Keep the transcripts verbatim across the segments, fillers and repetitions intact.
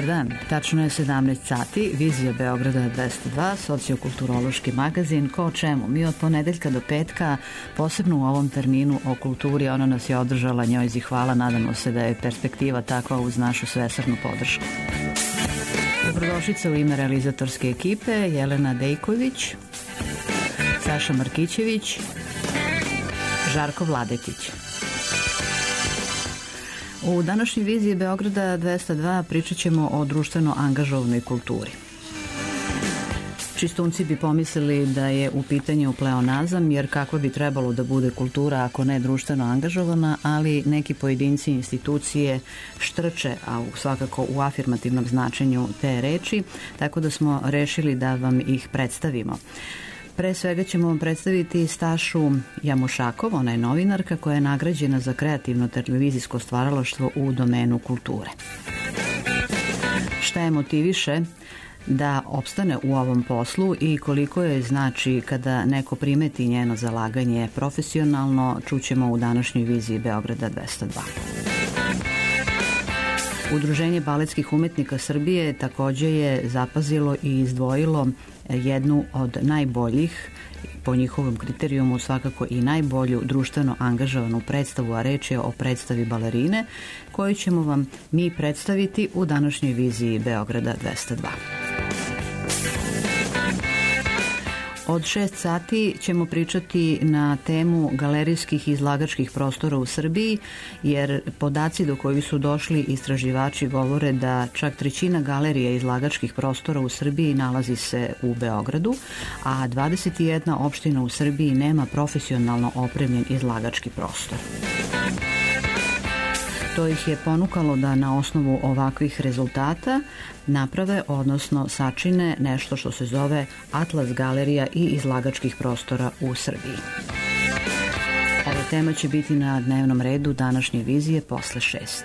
Dobar dan, tačno je sedamnaest sati, Vizija Beograda dvesta dva, sociokulturološki magazin, ko o čemu. Mi od ponedeljka do petka, posebno u ovom terminu o kulturi, ona nas je održala, njoj zi hvala, nadamo se da je perspektiva takva uz našu svesrdnu podršku. Dobrodošlica u ime realizatorske ekipe, Jelena Dejković, Saša Markićević, Žarko Vladetić. U današnjoj Viziji Beograda dvesta dva pričat ćemo o društveno angažovanoj kulturi. Čistunci bi pomislili da je u pitanju pleonazam, jer kakva bi trebalo da bude kultura ako ne društveno angažovana, ali neki pojedinci i institucije štrče, a u, svakako u afirmativnom značenju te reči, tako da smo rešili da vam ih predstavimo. Pre svega ćemo vam predstaviti Stašu Jamušakov, ona je novinarka koja je nagrađena za kreativno televizijsko stvaralaštvo u domenu kulture. Šta je motiviše da opstane u ovom poslu i koliko je znači kada neko primeti njeno zalaganje profesionalno, čućemo u današnjoj Viziji Beograda dvesta dva. Udruženje baletskih umetnika Srbije takođe je zapazilo i izdvojilo jednu od najboljih, po njihovom kriterijumu svakako i najbolju društveno angažovanu predstavu, a reč je o predstavi Balerine, koju ćemo vam mi predstaviti u današnjoj Viziji Beograda dvesta dva. Od šest sati ćemo pričati na temu galerijskih i izlagačkih prostora u Srbiji, jer podaci do kojih su došli istraživači govore da čak trećina galerija i izlagačkih prostora u Srbiji nalazi se u Beogradu, a dvadeset jedna opština u Srbiji nema profesionalno opremljen izlagački prostor. To ih je ponukalo da na osnovu ovakvih rezultata naprave, odnosno sačine nešto što se zove Atlas galerija i izlagačkih prostora u Srbiji. Ova tema će biti na dnevnom redu današnje vizije posle šest.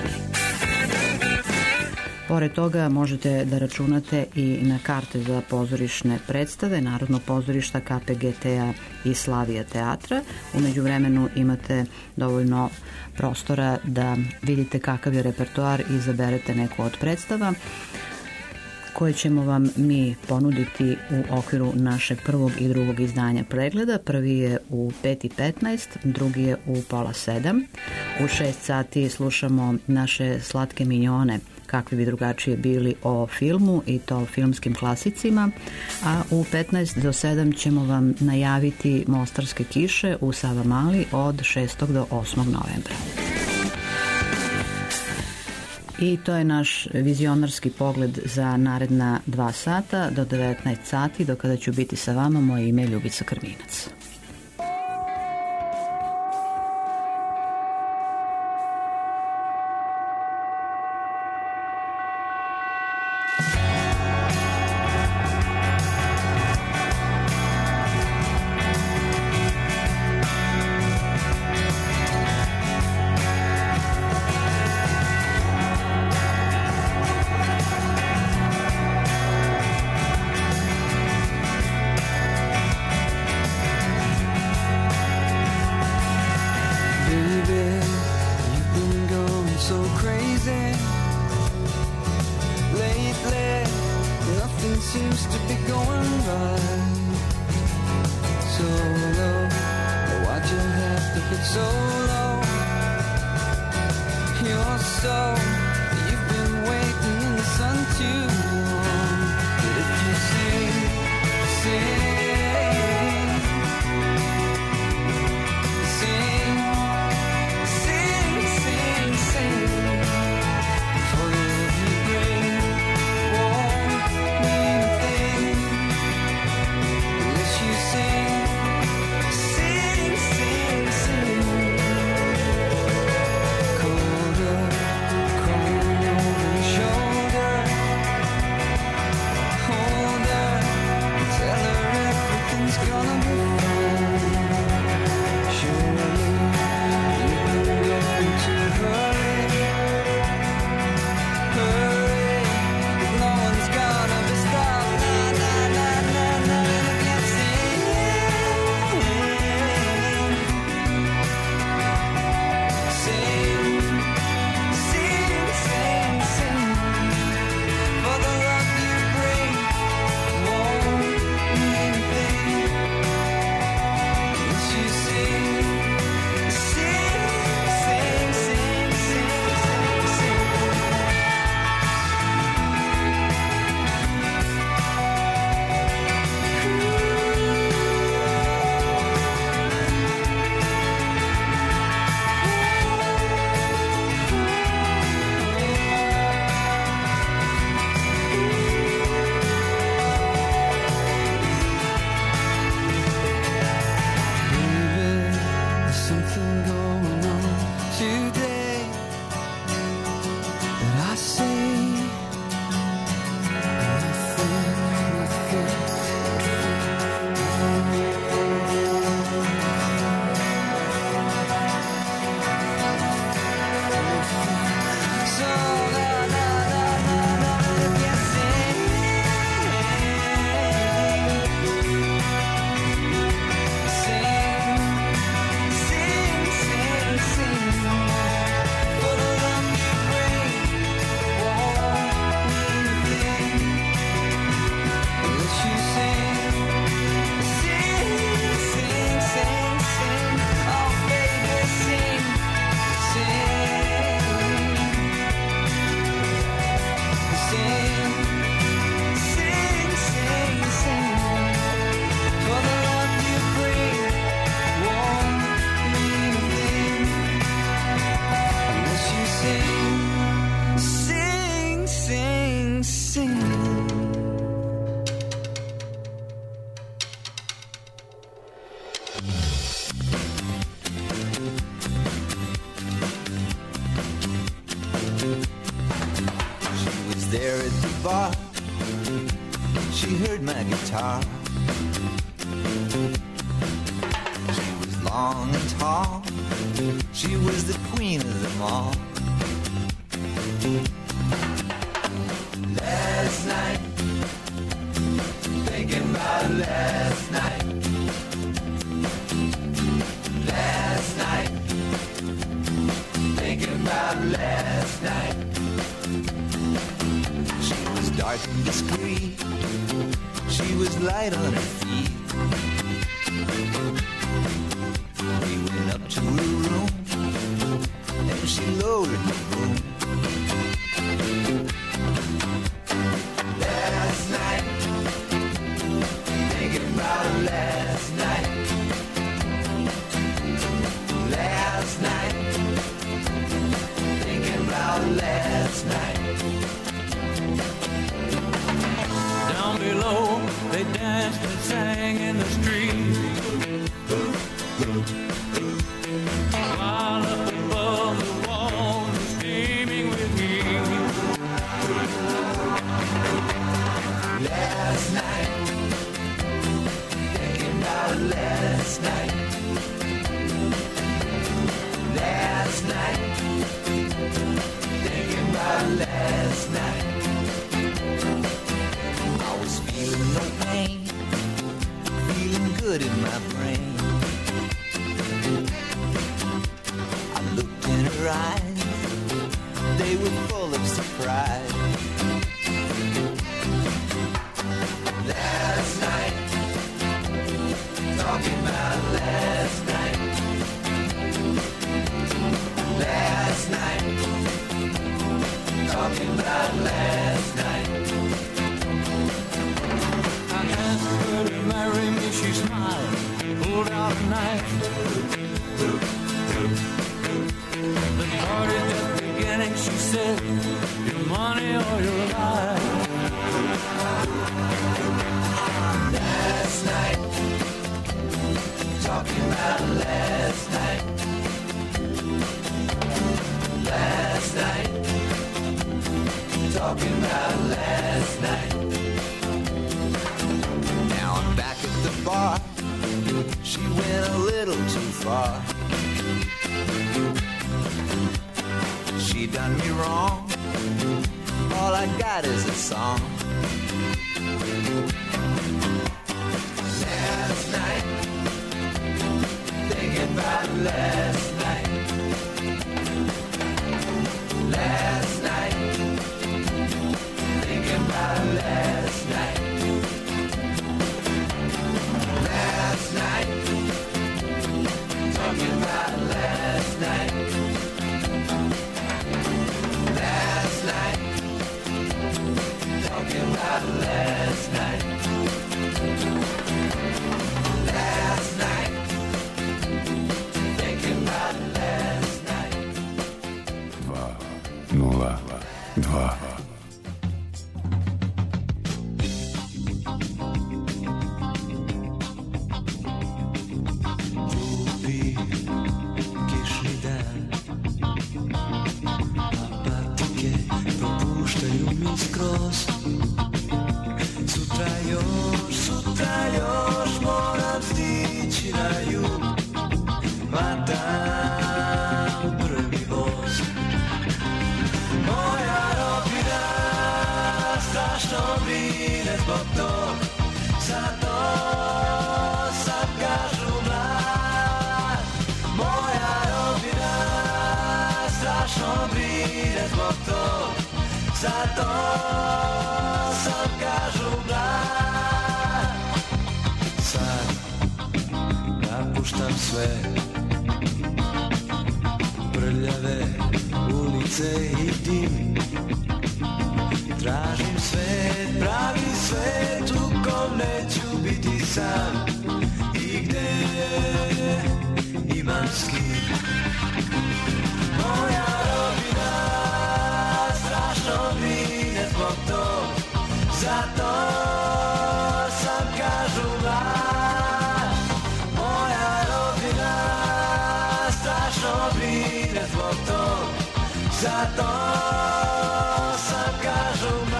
Pored toga možete da računate i na karte za pozorišne predstave Narodnog pozorišta, K P G T-a i Slavija teatra. U međuvremenu imate dovoljno prostora da vidite kakav je repertoar i izaberete neku od predstava koje ćemo vam mi ponuditi u okviru našeg prvog i drugog izdanja pregleda. Prvi je u pet i petnaest, drugi je u pola sedam. U šest sati slušamo naše slatke minjone, kakvi bi drugačije bili, o filmu i to filmskim klasicima, a u petnaest do sedam ćemo vam najaviti Mostarske kiše u Savamali od šestog do osmog novembra. I to je naš vizionarski pogled za naredna dva sata do devetnaest sati, do kada ću biti sa vama. Moje ime je Ljubica Krminac. Cold there at the bar. She heard my guitar. She was long and tall. She was the queen of them all. Last night, thinking about last night. Last night, thinking about last night. She was dark and discreet. She was light on her feet. We went up to her room and she lowered the boom. Last night, thinking about last night. Last night, thinking about last night. Down below, they danced and sang in the street, while up above the wall was steaming with heat. Last night, thinking about last night. Last night, thinking about last night. I was feeling no pain, feeling good in my brain. I looked in her eyes, they were full of surprise. Last night, talking about last night. Last night, talking about last night. I asked her to marry me, she smiled, pulled out a knife. The party's just beginning, she said, your money or your life. Last night, talking about last night. Last night, talking about last night. Now I'm back at the bar. She went a little too far. She done me wrong. All I got is a song. Last night, thinking about last night. Last night, thinking about last night. Last night, talking about last night. Last night, talking about last night. Last night, thinking about last night. Nula dva. Ljubi kišni dan, a patike propuštaju mi skroz. Sutra još, sutra još moram stići na jug, matam prvi voz. Moja rodbina strašno brine zbog tog, zato sam kažu mlad. Moja rodbina strašno brine zbog tog, zato sam kažu mlad. Sad napuštam sve prljave ulice i dim. Tražim svet, pravi svet u kom neću biti sam i gde imam s kim. Moja rodbina strašno brine zbog tog, zato sam kažu mlad. Moja rodbina strašno brine zbog tog, zato sam kažu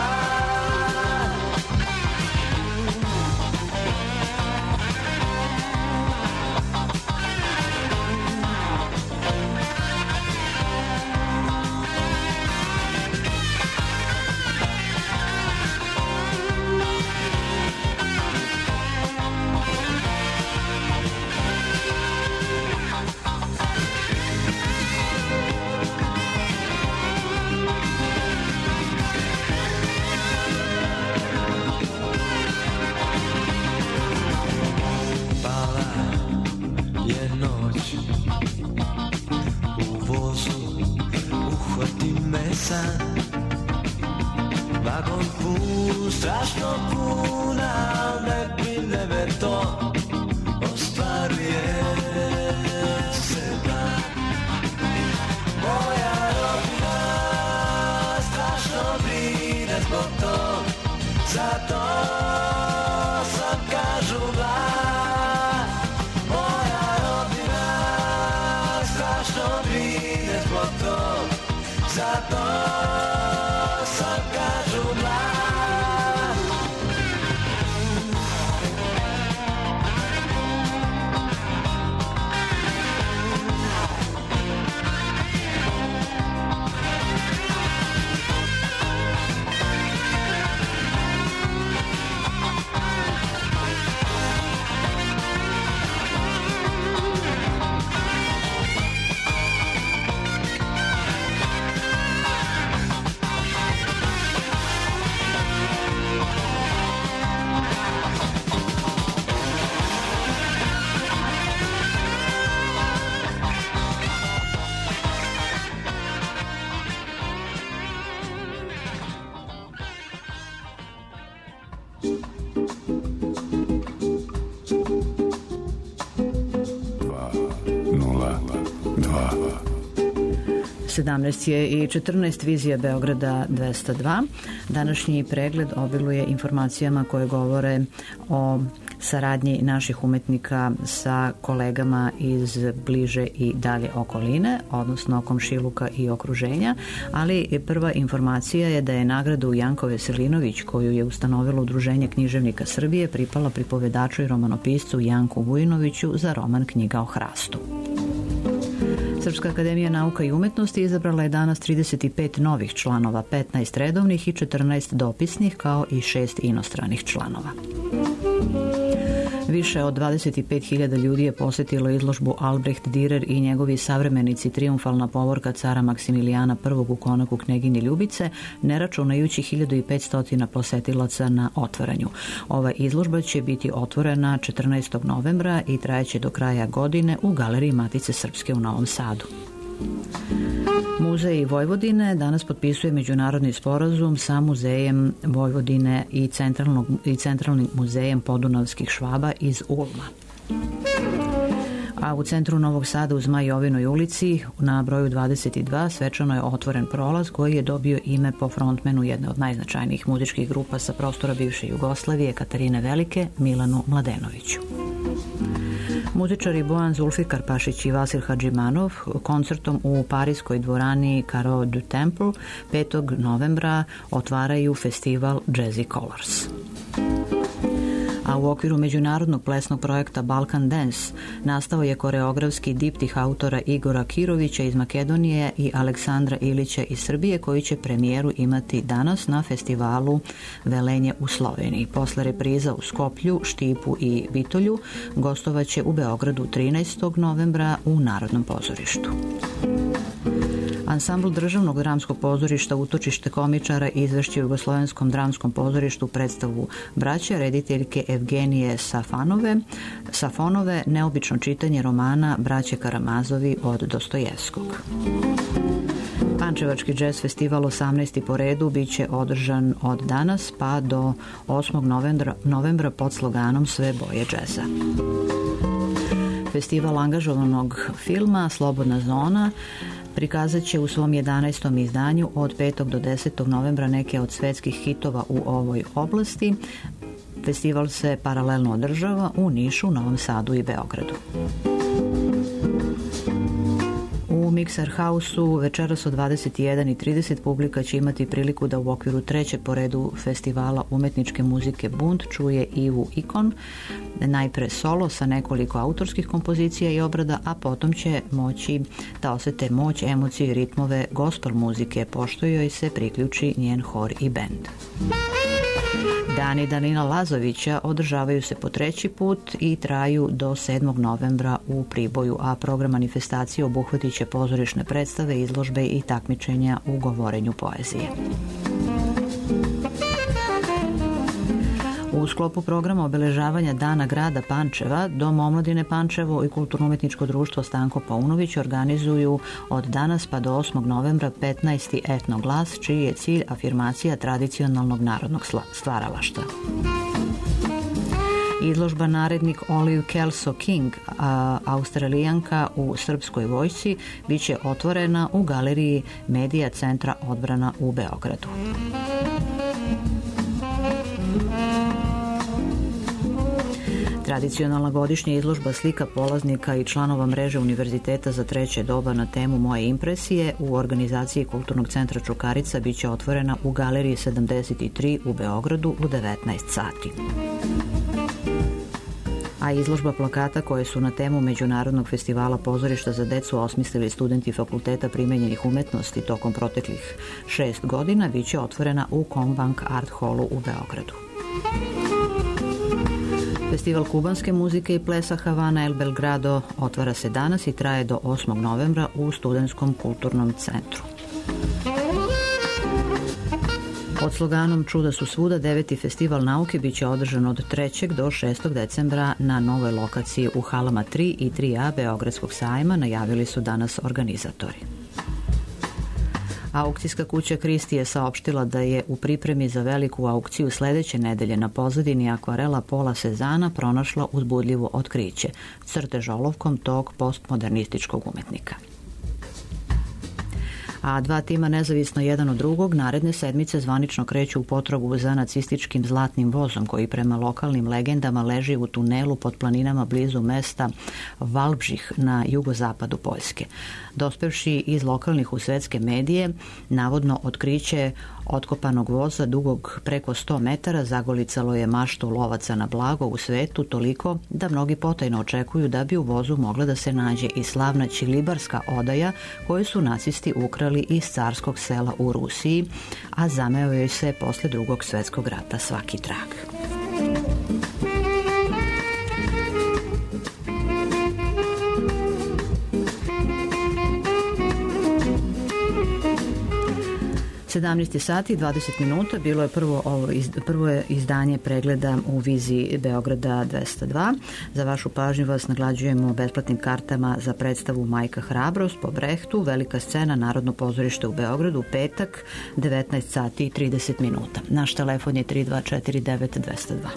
strašno puna, ne brine to ostvaruje se dan. Moja rodina strašno brine zbog tog, zato sam kažu glas. Moja rodina strašno brine zbog tog, zato sam kažu glas. sedamnaest je i četrnaest, Vizija Beograda dvesta dva. Današnji pregled obiluje informacijama koje govore o saradnji naših umetnika sa kolegama iz bliže i dalje okoline, odnosno komšiluka i okruženja, ali prva informacija je da je nagradu Janko Veselinović, koju je ustanovilo Udruženje književnika Srbije, pripala pripovedaču i romanopiscu Janku Vujinoviću za roman Knjiga o hrastu. Srpska akademija nauka i umetnosti izabrala je danas trideset pet novih članova, petnaest redovnih i četrnaest dopisnih, kao i šest inostranih članova. Više od dvadeset pet hiljada ljudi je posetilo izložbu Albrecht Dürer i njegovi savremenici Triumfalna povorka cara Maksimilijana prvog u konaku knjegini Ljubice, ne računajući hiljadu petsto posetilaca na otvaranju. Ova izložba će biti otvorena četrnaestog novembra i trajeće do kraja godine u Galeriji Matice Srpske u Novom Sadu. Muzej Vojvodine danas potpisuje međunarodni sporazum sa Muzejem Vojvodine i, i Centralnim muzejem podunavskih Švaba iz Ulma. A u centru Novog Sada u Zmajovinoj ulici na broju dvadeset dva svečano je otvoren prolaz koji je dobio ime po frontmenu jedne od najznačajnijih muzičkih grupa sa prostora bivše Jugoslavije, Katarine Velike, Milanu Mladenoviću. Muzičari Bojan Zulfikar Pašić i Vasil Hadžimanov koncertom u parijskoj dvorani Carreau du Temple petog novembra otvaraju festival Jazzy Colors. A u okviru međunarodnog plesnog projekta Balkan Dance nastao je koreografski diptih autora Igora Kirovića iz Makedonije i Aleksandra Ilića iz Srbije, koji će premijeru imati danas na festivalu Velenje u Sloveniji. Posle repriza u Skoplju, Štipu i Bitolju gostovaće u Beogradu trinaestog novembra u Narodnom pozorištu. Ansambl Državnog dramskog pozorišta Utočište komičara izvešće u Jugoslovenskom dramskom pozorištu predstavu Braće rediteljke Evgenije Safanove, Safonove neobično čitanje romana Braće Karamazovi od Dostojevskog. Pančevački džez festival osamnaesti po redu biće održan od danas pa do osmog novembra, novembra pod sloganom Sve boje džeza. Festival angažovanog filma Slobodna zona prikazat će u svom jedanaestom izdanju od petog do desetog novembra neke od svetskih hitova u ovoj oblasti. Festival se paralelno održava u Nišu, Novom Sadu i Beogradu. U Mixer House-u večeras od dvadeset jedan i trideset publika će imati priliku da u okviru trećeg po redu festivala umetničke muzike Bunt čuje Ivu Ikon, najpre solo sa nekoliko autorskih kompozicija i obrada, a potom će moći da osete moć, emocije i ritmove gospel muzike, pošto joj se priključi njen hor i bend. Dani Danila Lazovića održavaju se po treći put i traju do sedmog novembra u Priboju, a program manifestacije obuhvatit će pozorišne predstave, izložbe i takmičenja u govorenju poezije. U sklopu programa obeležavanja Dana grada Pančeva, Dom omladine Pančevo i Kulturno-umetničko društvo Stanko Paunović organizuju od danas pa do osmog novembra petnaesti etnoglas, čiji je cilj afirmacija tradicionalnog narodnog stvaralaštva. Izložba Narednik Olive Kelso King, a, Australijanka u srpskoj vojsci, bit će otvorena u galeriji Medija centra Odbrana u Beogradu. Tradicionalna godišnja izložba slika polaznika i članova mreže Univerziteta za treće doba na temu Moje impresije u organizaciji Kulturnog centra Čukarica bit će otvorena u galeriji sedamdeset tri u Beogradu u devetnaest sati. A izložba plakata koje su na temu Međunarodnog festivala pozorišta za decu osmislili studenti Fakulteta primenjenih umetnosti tokom proteklih šest godina bit će otvorena u Kombank Art Hallu u Beogradu. Festival kubanske muzike i plesa Havana El Belgrado otvara se danas i traje do osmog novembra u Studentskom kulturnom centru. Pod sloganom Čuda su svuda, deveti festival nauke biće održan od trećeg do šestog decembra na novoj lokaciji u halama tri i tri a Beogradskog sajma, najavili su danas organizatori. Aukcijska kuća Kristi je saopštila da je u pripremi za veliku aukciju sledeće nedelje na pozadini akvarela Pola Sezana pronašla uzbudljivo otkriće, crtež olovkom tog postmodernističkog umetnika. A dva tima nezavisno jedan od drugog naredne sedmice zvanično kreću u potragu za nacističkim zlatnim vozom koji prema lokalnim legendama leži u tunelu pod planinama blizu mesta Valbžih na jugozapadu Poljske. Dospevši iz lokalnih u svetske medije, navodno otkriće otkopanog voza dugog preko sto metara zagolicalo je maštu lovaca na blago u svetu toliko da mnogi potajno očekuju da bi u vozu mogla da se nađe i slavna ćilibarska odaja koju su nacisti ukrali iz carskog sela u Rusiji, a zameo joj se posle drugog svetskog rata svaki trag. sedamnaest sati i dvadeset minuta bilo je prvo, ovo, prvo je izdanje pregleda u viziji Beograda dvesta dva. Za vašu pažnju vas naglađujemo besplatnim kartama za predstavu Majka Hrabrost po Brehtu, velika scena, Narodno pozorište u Beogradu, petak, devetnaest sati i trideset minuta. Naš telefon je tri dva četiri devet dvesta dva.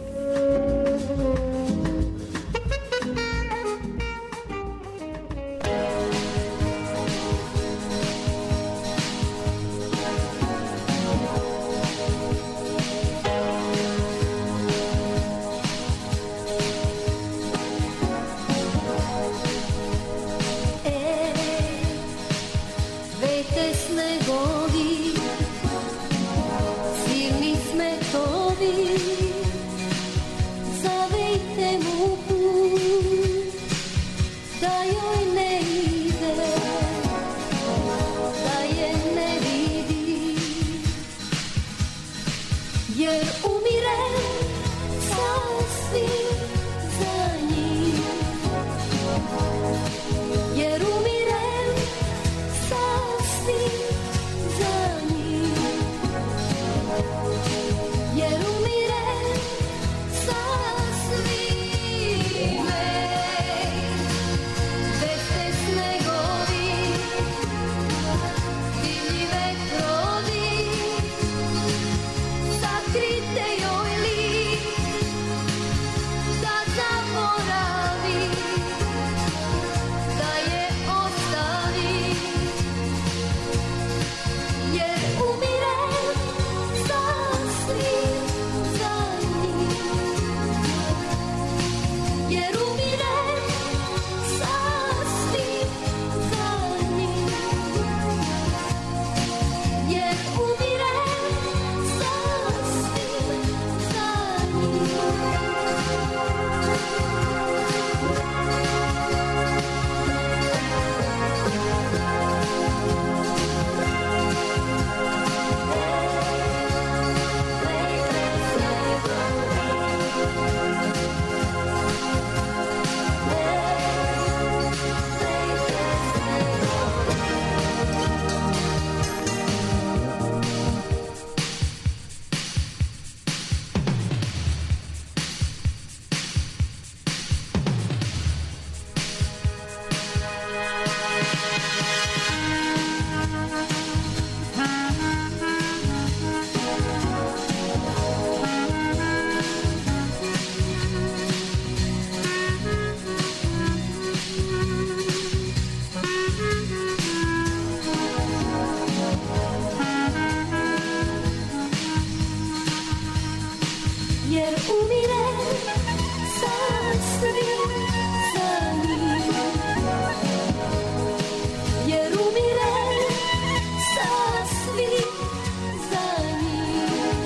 jer umirem sasvim za njim, jer umirem sasvim za njim,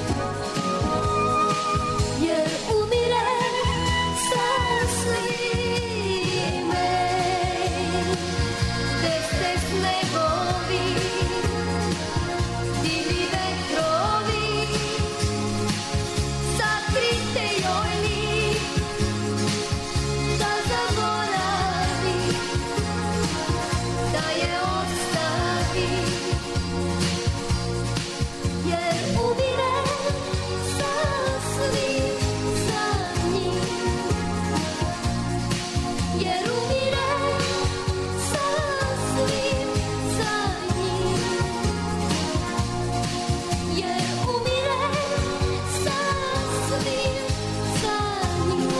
jer umirem sasvim bez te snegovi, divni vetrovi, sakrite joj lik, da zaboravi, da je ostavi, jer umirem sasvim za njim, jer umirem sasvim za njim, jer umirem sasvim za njim.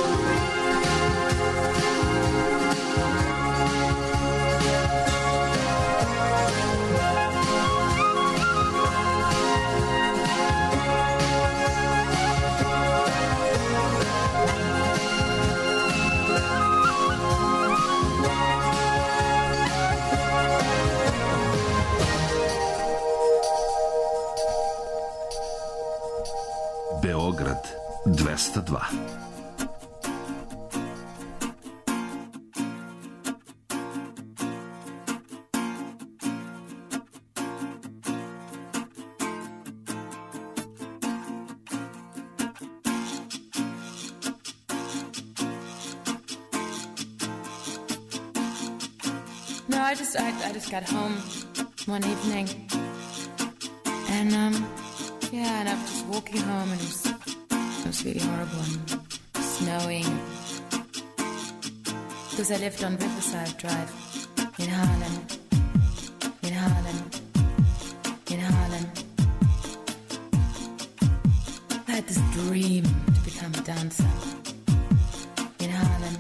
Beograd dvesta dva. No, I just I, I just got home one evening, and um, yeah, and I was just walking home, and it was it was really horrible and snowing, because I lived on Riverside Drive in Harlem, in Harlem, in Harlem. I had this dream to become a dancer in Harlem.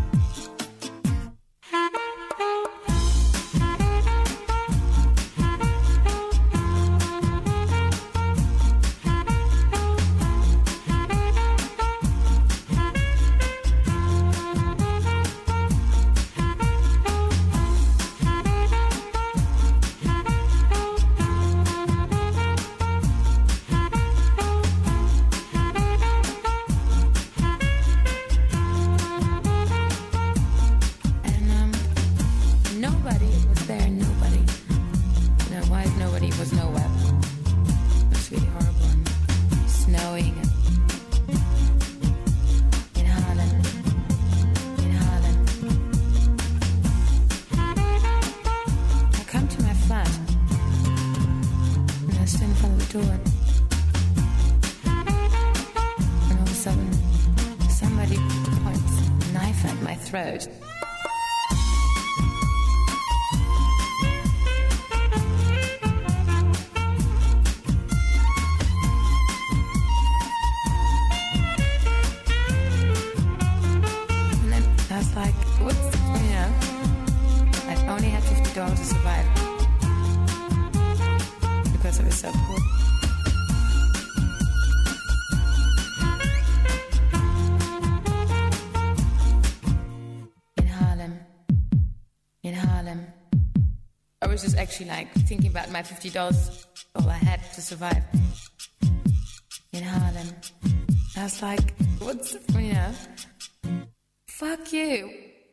throat. And then I was like, what's, you know, I only had fifty dollars to survive because I was so poor. I was just actually like thinking about my fifty dollars, all I had to survive in Harlem. I was like, what's, you know, fuck you.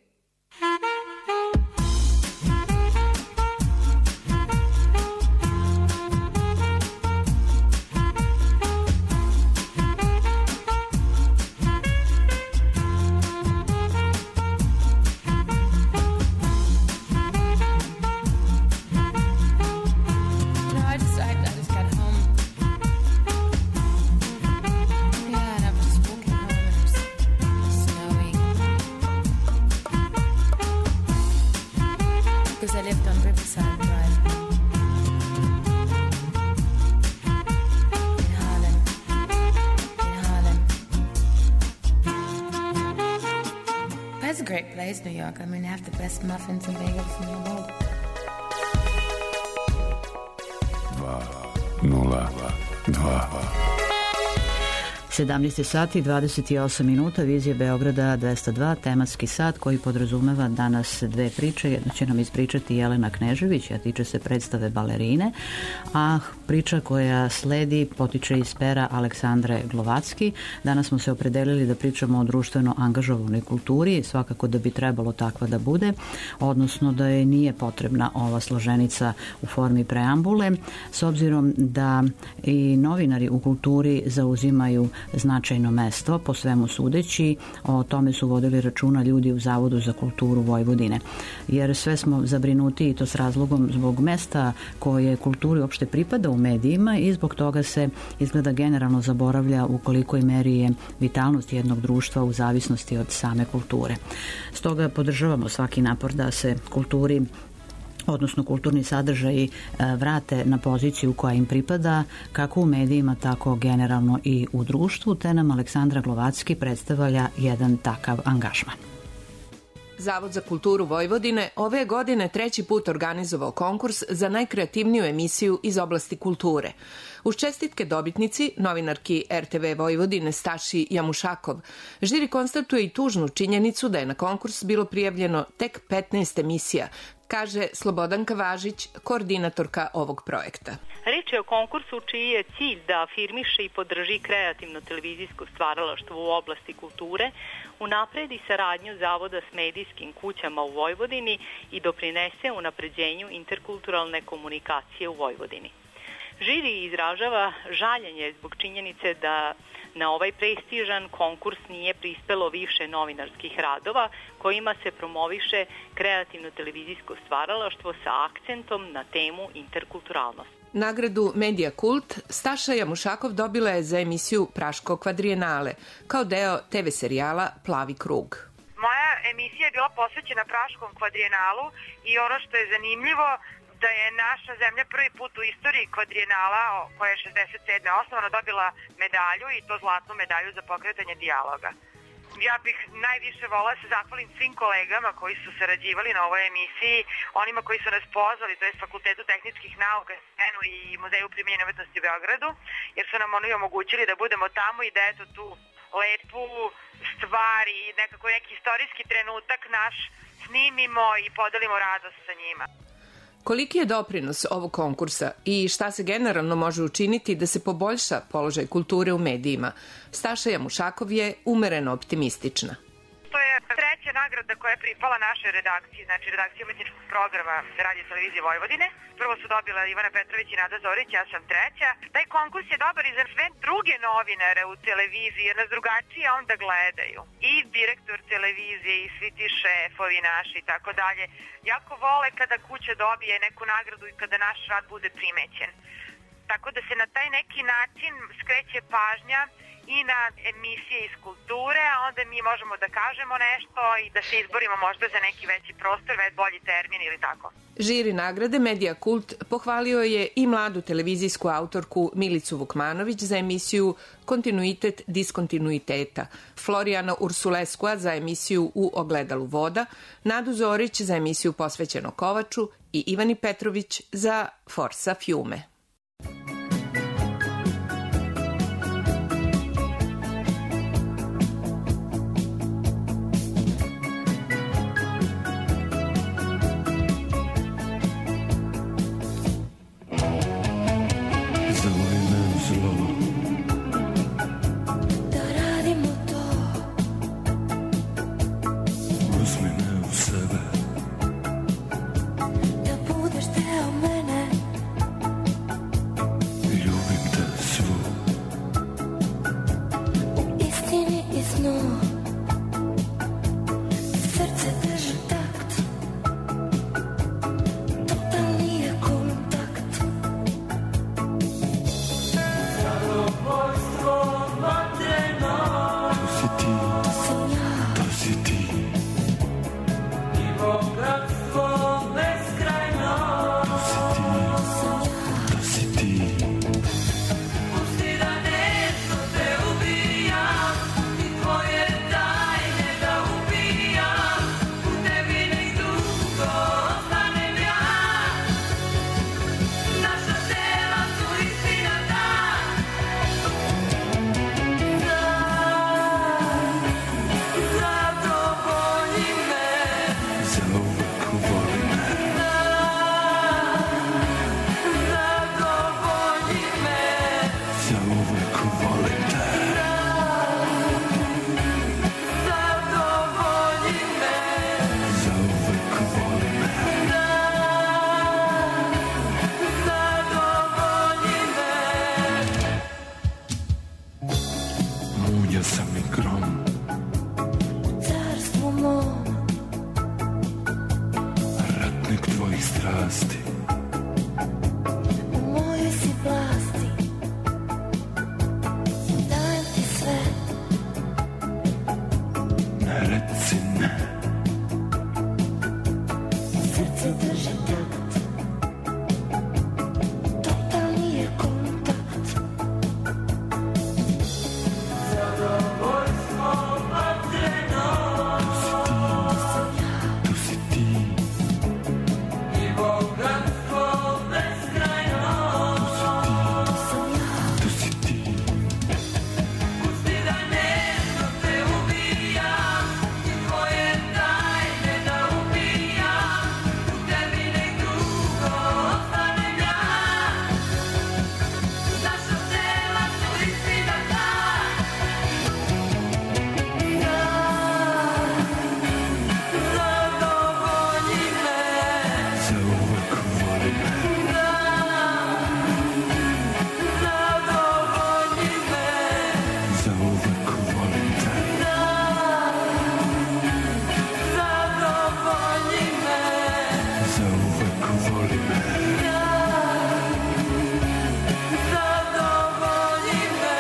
I lived on Riverside Drive in Harlem, in Harlem. But it's a great place, New York. I mean, they have the best muffins and bagels in the world. dva nula dva. sedamnaest sati i dvadeset osam minuta, Vizija Beograda dvesta dva, tematski sat koji podrazumeva danas dve priče. Jedna će nam ispričati Jelena Knežević, a tiče se predstave Balerine, a priča koja sledi potiče iz pera Aleksandre Glovacki. Danas smo se opredelili da pričamo o društveno angažovanoj kulturi, svakako da bi trebalo takva da bude, odnosno da je nije potrebna ova složenica u formi preambule, s obzirom da i novinari u kulturi zauzimaju značajno mesto, po svemu sudeći. O tome su vodili računa ljudi u Zavodu za kulturu Vojvodine, jer sve smo zabrinuti i to s razlogom zbog mesta koje kulturi uopšte pripada u medijima i zbog toga se izgleda generalno zaboravlja u kolikoj meri je vitalnost jednog društva u zavisnosti od same kulture. Stoga podržavamo svaki napor da se kulturi, odnosno kulturni sadržaji, vrate na poziciju koja im pripada, kako u medijima, tako generalno i u društvu, te nam Aleksandra Glovacki predstavlja jedan takav angažman. Zavod za kulturu Vojvodine ove godine treći put organizovao konkurs za najkreativniju emisiju iz oblasti kulture. Uz čestitke dobitnici, novinarki er te ve Vojvodine Staši Jamušakov, žiri konstatuje i tužnu činjenicu da je na konkurs bilo prijavljeno tek petnaest emisija, kaže Slobodanka Važić, koordinatorka ovog projekta. Reč je o konkursu čiji je cilj da afirmiše i podrži kreativno televizijsko stvaralaštvo u oblasti kulture, unapredi saradnju Zavoda s medijskim kućama u Vojvodini i doprinese unapređenju interkulturalne komunikacije u Vojvodini. Žiri izražava žaljenje zbog činjenice da na ovaj prestižan konkurs nije prispelo više novinarskih radova kojima se promoviše kreativno televizijsko stvaralaštvo sa akcentom na temu interkulturalnost. Nagradu Medija Kult Staša Jamušakov dobila je za emisiju Praško kvadrijenale, kao deo te ve serijala Plavi krug. Moja emisija je bila posvećena Praškom kvadrijenalu i ono što je zanimljivo da je naša zemlja prvi put u istoriji kvadrijenala, koja je šezdeset sedme osnovana, dobila medalju, i to zlatnu medalju za pokretanje dijaloga. Ja bih najviše volila da se zahvalim svim kolegama koji su sarađivali na ovoj emisiji, onima koji su nas pozvali, to je Fakultetu tehničkih nauka i Muzeju primenjene umetnosti u Beogradu, jer su nam oni omogućili da budemo tamo i da eto tu lepu stvar i nekako neki istorijski trenutak naš snimimo i podelimo radost sa njima. Koliki je doprinos ovog konkursa i šta se generalno može učiniti da se poboljša položaj kulture u medijima? Staša Jamušakov je umereno optimistična. To je treća nagrada koja je pripala našoj redakciji, znači redakciji umetničkog programa Radio televizije Vojvodine. Prvo su dobila Ivana Petrović i Nada Zorić, ja sam treća. Taj konkurs je dobar i za sve druge novinare u televiziji, jer nas drugačije onda gledaju. I direktor televizije i svi ti šefovi naši i tako dalje. Jako vole kada kuća dobije neku nagradu i kada naš rad bude primećen. Tako da se na taj neki način skreće pažnja i na emisije iz kulture, a onda mi možemo da kažemo nešto i da se izborimo možda za neki veći prostor, već bolji termin ili tako. Žiri nagrade Medija Kult pohvalio je i mladu televizijsku autorku Milicu Vukmanović za emisiju Kontinuitet diskontinuiteta, Florijana Ursuleskua za emisiju U ogledalu voda, Nadu Zorić za emisiju posvećeno Kovaču i Ivani Petrović za Forsa Fiume. Pusti da nešto te ubija i tvoje ja sam i grom. Carstvo mom, Ratnik tvojih strasti, u mojoj si vlasti. Dajem ti sve, ne reci ne. srce drži takt, totalni je kontakt. Zadovoljstvo vatreno, Tu si ti, i bogatstvo beskrajno. tu si ti. Pusti da nežno te ubijam i tvoje tajne da ubijam. U tebi nek dugo ostanem ja. Naša tela su istina ta. Zadovolji me, Zauvek voli me, zadovolji me, zauvek volim te. zadovolji me. Zauvek voli me, Zadovolji me.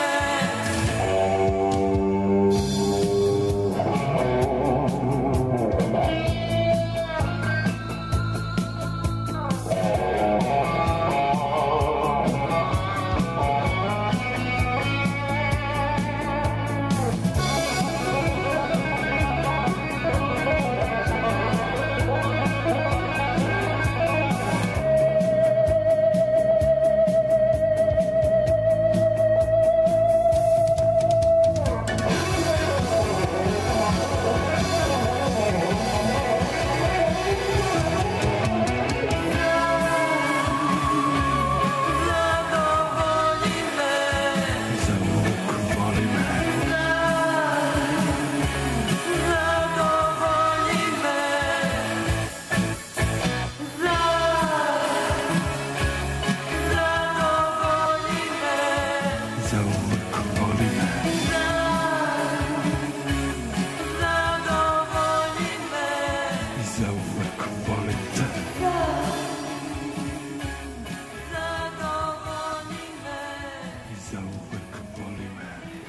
Zadovolji me. zauvek voli me, Zadovolji me. Zadovolji me. zauvek voli me. Zadovolji me. I zauvek volim te. Zadovolji me. I zauvek voli me.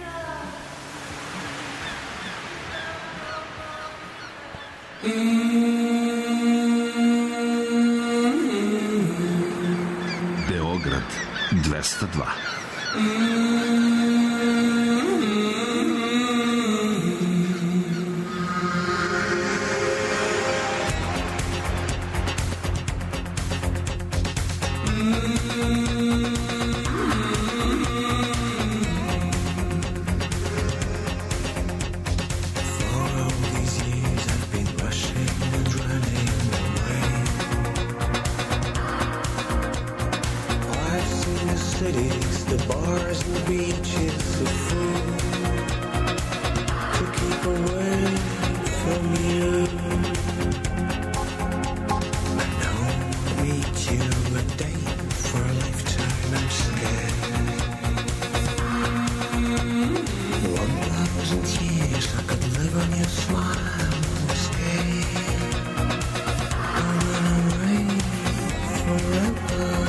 Beograd dvesta dva. Cities, the bars and beaches of food to keep away from you. I know I'll meet you a date for a lifetime. I'm scared. One thousand years I could live on your smile. I'm scared. I'll run away forever.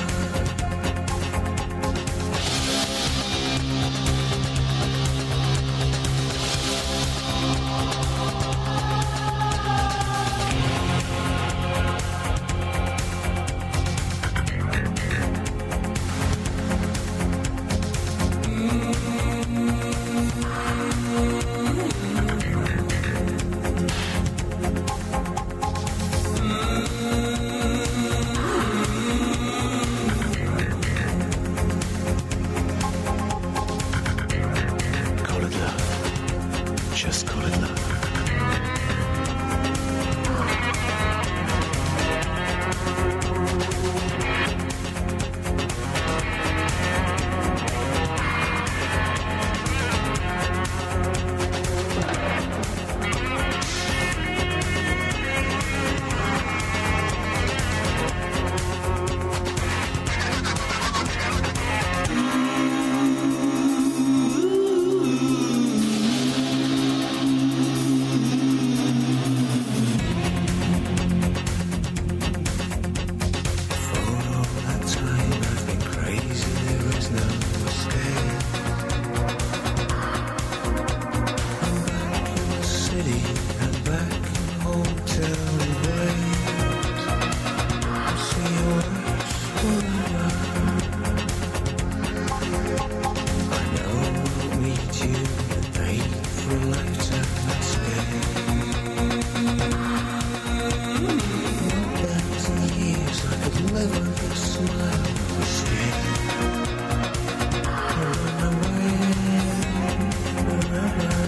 for a lifetime, I'd stay. Back to the years I could live with a smile or stay. Run away forever.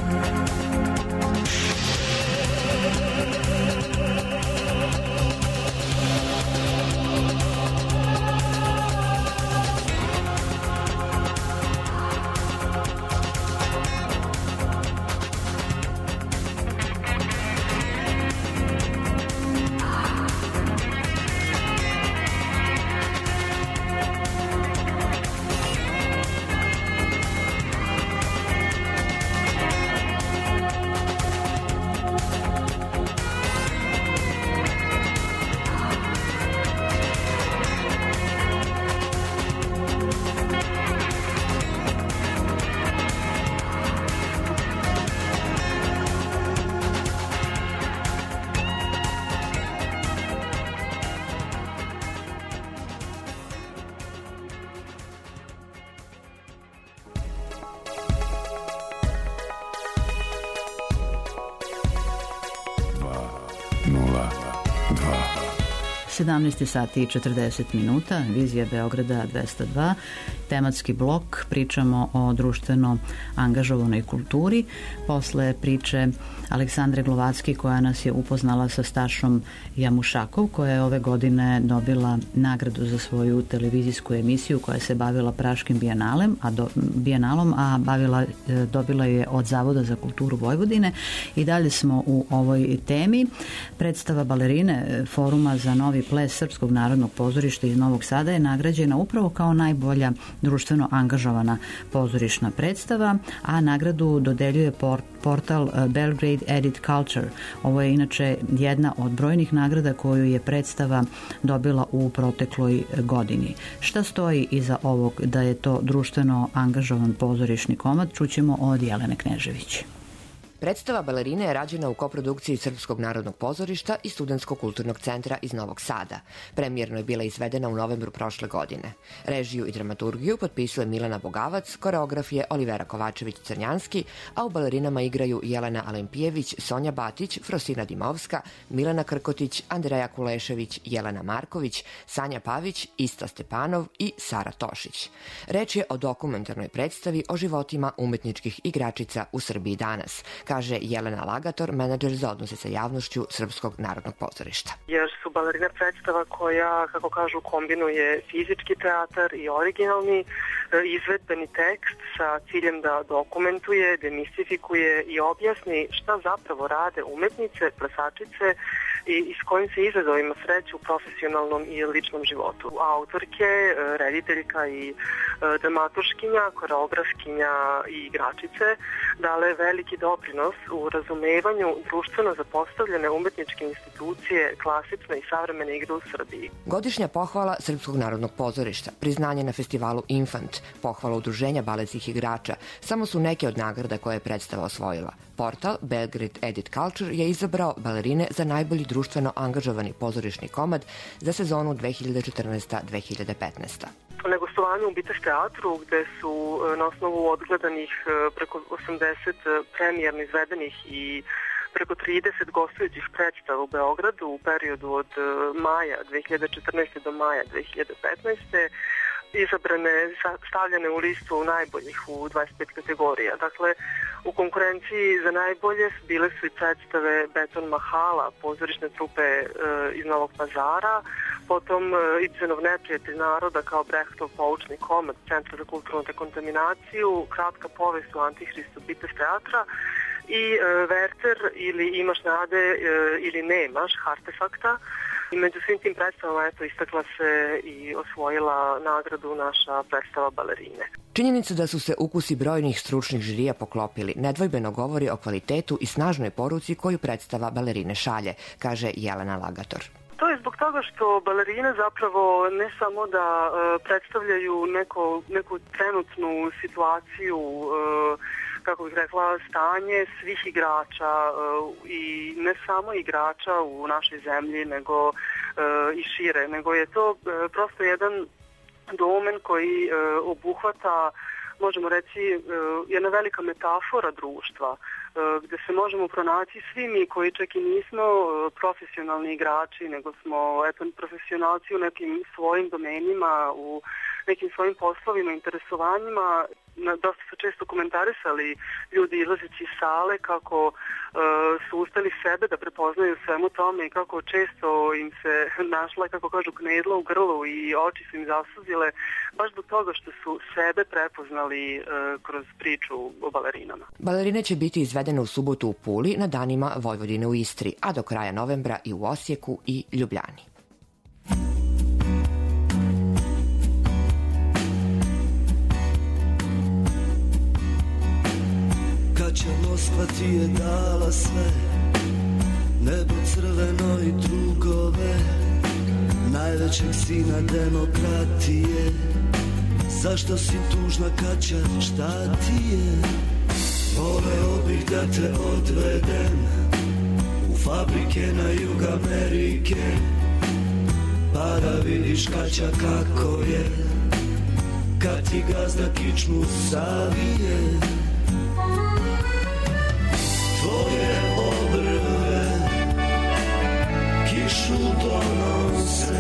sedamnaest sati i četrdeset minuta, Vizija Beograda dvesta dva, tematski blok, pričamo o društveno angažovanoj kulturi. Posle priče Aleksandre Glovacki koja nas je upoznala sa Stašom Jamušakov, koja je ove godine dobila nagradu za svoju televizijsku emisiju koja se bavila Praškim bijenalem, a do, bijenalom, a bavila, dobila je od Zavoda za kulturu Vojvodine. I dalje smo u ovoj temi. Predstava balerine Foruma za novi ples Srpskog narodnog pozorišta iz Novog Sada je nagrađena upravo kao najbolja društveno angažovana pozorišna predstava, a nagradu dodeljuje port, portal Belgrade Edit Culture. Ovo je inače jedna od brojnih nagrada koju je predstava dobila u protekloj godini. Šta stoji iza ovog da je to društveno angažovan pozorišni komad, čućemo od Jelene Knežević. Predstava balerine je rađena u koprodukciji Srpskog narodnog pozorišta i Studentskog kulturnog centra iz Novog Sada. Premijerno je bila izvedena u novembru prošle godine. Režiju i dramaturgiju potpisuje Milana Bogavac, koreograf je Olivera Kovačević-Crnjanski, a u balerinama igraju Jelena Alempijević, Sonja Batić, Frosina Dimovska, Milana Krkotić, Andreja Kulešević, Jelena Marković, Sanja Pavić, Ista Stepanov i Sara Tošić. Reč je o dokumentarnoj predstavi o životima umetničkih igračica u Srbiji danas, kaže Jelena Lagator, menadžer za odnose sa javnošću Srpskog narodnog pozorišta. Jer su balerine predstava koja, kako kažu, kombinuje fizički teatar i originalni izvedbeni tekst sa ciljem da dokumentuje, demistifikuje i objasni šta zapravo rade umetnice, plesačice i, i s kojim se izazovima sreću u profesionalnom i ličnom životu. Autorke, rediteljka i dramaturškinja, koreografkinja i igračice dale veliki doprinos u razumevanju društveno zapostavljene umetničke institucije, klasične i savremene igre u Srbiji. Godišnja pohvala Srpskog narodnog pozorišta, priznanje na festivalu Infant, pohvala udruženja baletskih igrača, samo su neke od nagrada koje je predstava osvojila. Portal Belgrade Edit Culture je izabrao balerine za najbolji društveno angažovani pozorišni komad za sezonu dve hiljade četrnaesta do dve hiljade petnaesta. Na gostovanju u Biteš teatru, gde su na osnovu odgledanih preko osamdeset premijerno izvedenih i preko trideset gostujućih predstava u Beogradu u periodu od maja dve hiljade četrnaeste. do maja dve hiljade petnaeste. izabrane, stavljene u listu najboljih u dvadeset pet kategorija. Dakle, u konkurenciji za najbolje bile su i predstave Beton Mahala, pozorišne trupe e, iz Novog Pazara, potom e, Ibsenov Neprijatelj naroda kao Brechtov poučni komad Centra za kulturnu dekontaminaciju, kratka povest o Antihristu Biteš teatra i e, Werther ili Imaš nade e, ili nemaš Artefakta. I među svim tim predstavama eto, istakla se i osvojila nagradu naša predstava balerine. Činjenica da su se ukusi brojnih stručnih žirija poklopili nedvojbeno govori o kvalitetu i snažnoj poruci koju predstava balerine šalje, kaže Jelena Lagator. To je zbog toga što balerine zapravo ne samo da e, predstavljaju neko, neku trenutnu situaciju, e, kako bih rekla, stanje svih igrača e, i ne samo igrača u našoj zemlji, nego e, i šire, nego je to e, prosto jedan domen koji e, obuhvata možemo reći, jedna velika metafora društva, gde se možemo pronaći svi mi koji čak i nismo profesionalni igrači, nego smo eto, profesionalci u nekim svojim domenima, u nekim svojim poslovima, interesovanjima. Dosta su često komentarisali ljudi izlazeći iz sale kako uh, su uspeli sebe da prepoznaju svemu tome i kako često im se našla, kako kažu, knedla u grlu i oči su im zasuzile, baš zbog toga što su sebe prepoznali uh, kroz priču o balerinama. Balerine će biti izvedene u subotu u Puli na danima Vojvodine u Istri, a do kraja novembra i u Osijeku i Ljubljani. Kaća Moskva ti je dala sve, nebo crveno i drugove, najvećeg sina demokratije. Zašto si tužna Kaća, šta ti je? Voleo bih da te odvedem u fabrike na jug Amerike, pa da vidiš Kaća kako je, kad ti gazda kičmu savije. Tvoje obrve kišu donose,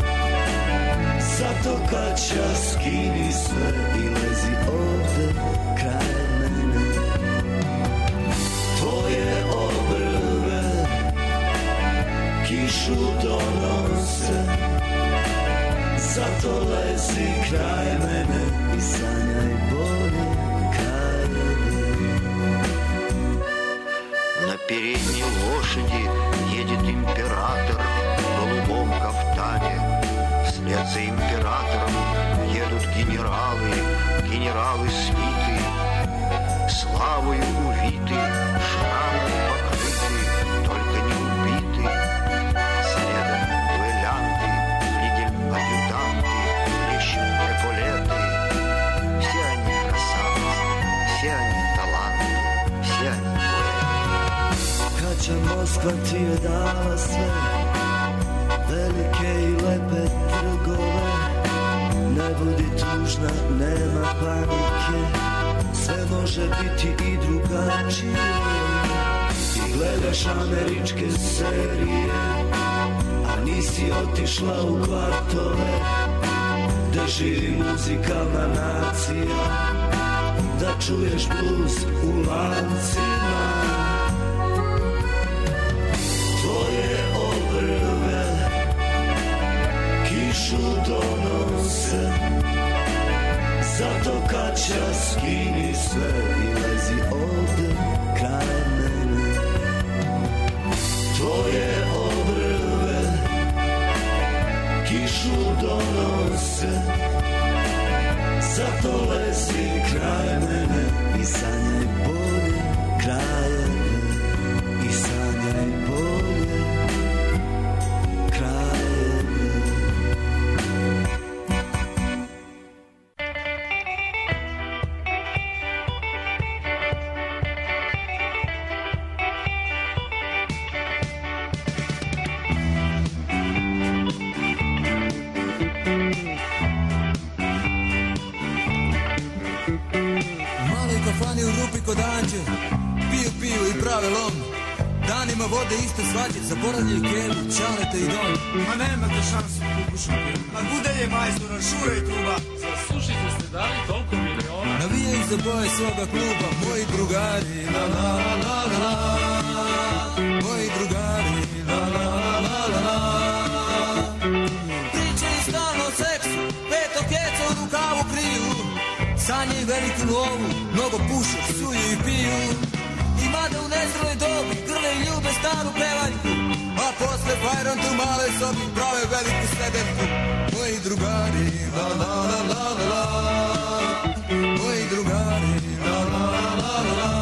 zato Kaća skini sve i lezi ovde kraj mene. Tvoje obrve kišu donose, zato lezi kraj mene i sanjaj bolje kraj mene. На передней лошади едет император в голубом кафтане. Вслед за императором едут генералы, генералы свиты, славою увиты, шрамами покрыты, только не убиты. Следом дуэлянты, флигель-адъютанты, плещут эполеты. Все они красавцы, все они таланты, все они Kaća Moskva ti je dala sve, velike i lepe trgove. Ne budi tužna, nema panike, sve može biti i drugačije. Ti gledaš američke serije, a nisi otišla u kvartove, gde živi muzikalna nacija, da čuješ blues u lancima. Tvoje obrve kišu donose, zato Kaća skini sve i lezi ovde kraj mene. Tvoje obrve kišu donose, zato lezi kraj mene i sanjaj bolje krajeve, i sanjaj bolje krajeve. Kafani u rupi kod Anđe, piju, piju i prave lom. Danima vode iste svađe, zaboravljaju Kevu, Čaleta i Don. Ma nemate šansu, kukušan. Ma gudelje majstora, šura i truba. Za sušicu ste dali toliko miliona. Navijaju za boje svoga kluba, moji drugari, la la la la la. Moji drugari, la la la la la. Pričaju stalno o seksu, peto keca u rukavu kriju. Sanjaju veliku lovu, mnogo pušu, psuju i piju. I mada u nezreloj dobi grle i ljube staru pevaljku, a posle fajron tu male sobi prave veliku sedenku. Moji drugari, la la la la la la. Moji drugari, la la la la la.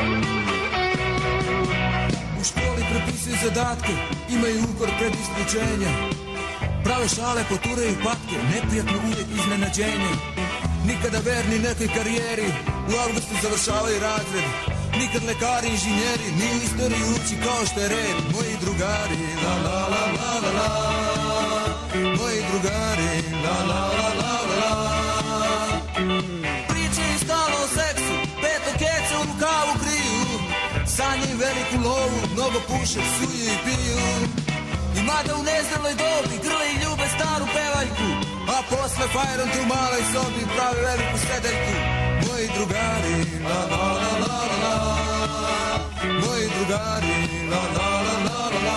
U školi prepisuju zadatke, imaju ukor pred isključenje. Prave šale, poturaju patke, neprijatno uvijek iznenađenje. Nikada verni nekoj karijeri, u avgustu završavaju razred. Nikad lekari, inženjeri, ni u istoriju uči kao što je red. Moji drugari, la la la la la la. Moji drugari, la la la la la la. Pričaju stalno o seksu, peto keca u rukavu kriju. Sanjaju veliku lovu, mnogo puše, suju i piju. I mada u nezreloj dobi grle i ljube staru pevaljku, a posle fajron tu u maloj sobi prave veliku sedeljku. Moji drugari, la la la la la la. Moji drugari, la la la la la la.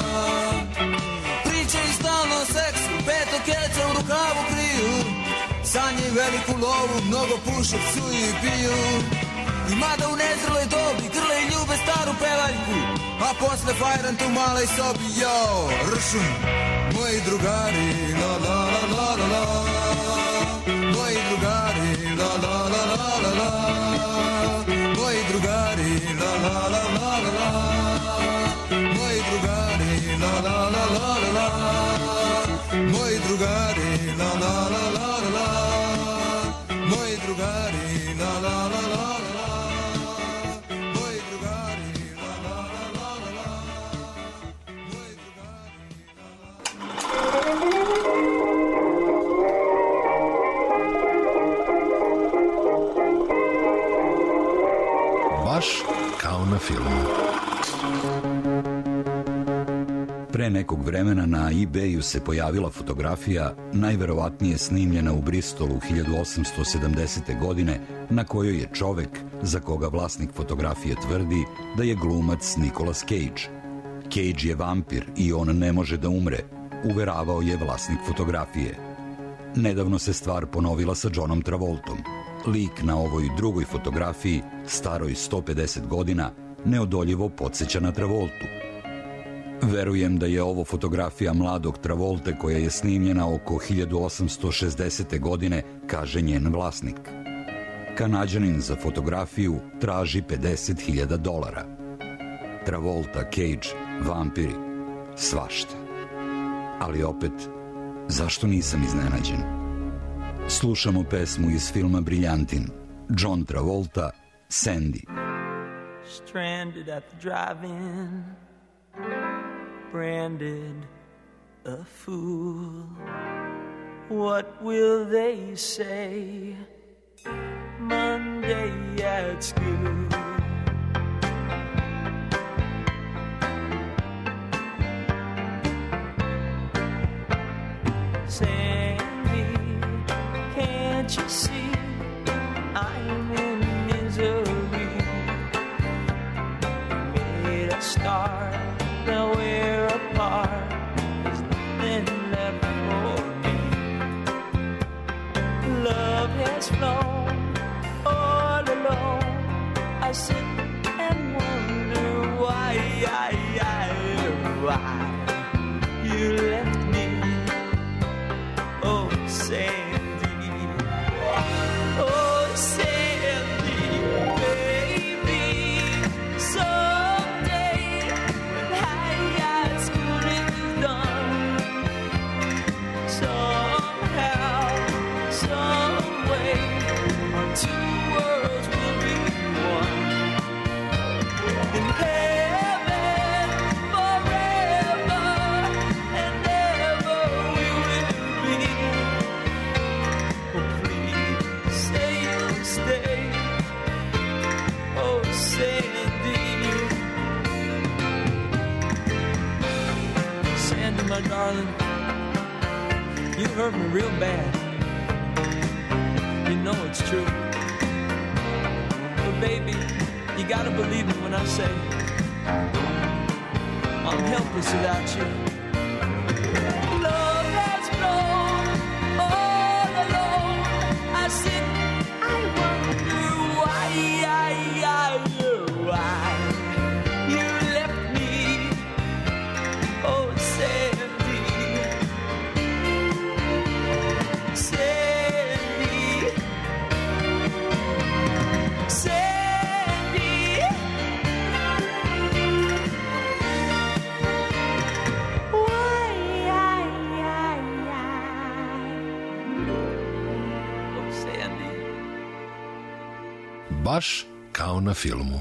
Pričaju stalno o seksu, peto keca u rukavu kriju. Sanjaju veliku lovu, mnogo puše, psuju i piju. I mada u nezreloj dobi grle i ljube staru pevaljku, a posle fajran tu u maloj sobi, jo, ršum. Moji drugari, la la la la la la. Moji drugari, la la la la la la. Moji drugari, la la la la la la. Moji drugari, la la la la la la. Moji drugari, la la la la la la. Moji drugari, la la la la la. Baš kao na filmu. Pre nekog vremena na eBayu se pojavila fotografija, najverovatnije snimljena u Bristolu hiljadu osamsto sedamdesete. godine, na kojoj je čovek za koga vlasnik fotografije tvrdi da je glumac Nicolas Cage. Cage je vampir i on ne može da umre, uveravao je vlasnik fotografije. Nedavno se stvar ponovila sa Johnom Travoltom. Lik na ovoj drugoj fotografiji, staroj sto pedeset godina, neodoljivo podsjeća na Travoltu. Verujem da je ovo fotografija mladog Travolte koja je snimljena oko hiljadu osamsto šezdesete. godine, kaže njen vlasnik. Kanađanin za fotografiju traži pedeset hiljada dolara. Travolta, Cage, vampiri, svašta. Ali opet, zašto nisam iznenađen? Slušamo pesmu iz filma Briljantin. John Travolta, Sandy. Stranded at the drive-in, branded a fool. What will they say Monday at school? Sandy, can't you see I'm in misery? Made a start, now we're apart. There's nothing left for me. Love has flown all alone. I sit and wonder why, I, I, why you left me. Oh, Sandy, oh, Sandy, baby, someday when high school is done, somehow, some way, our two worlds will be one. In heaven, forever and ever we will be. Oh, please say you'll stay. Oh, Sandy. Sandy, my darling, you hurt me real bad. You know it's true. But baby, you gotta believe me when I say I'm helpless without you. Love has flown all alone. I sit, I wonder why, I, I, why you left me. Oh, Sandy, Sandy, Sandy. Baš kao na filmu.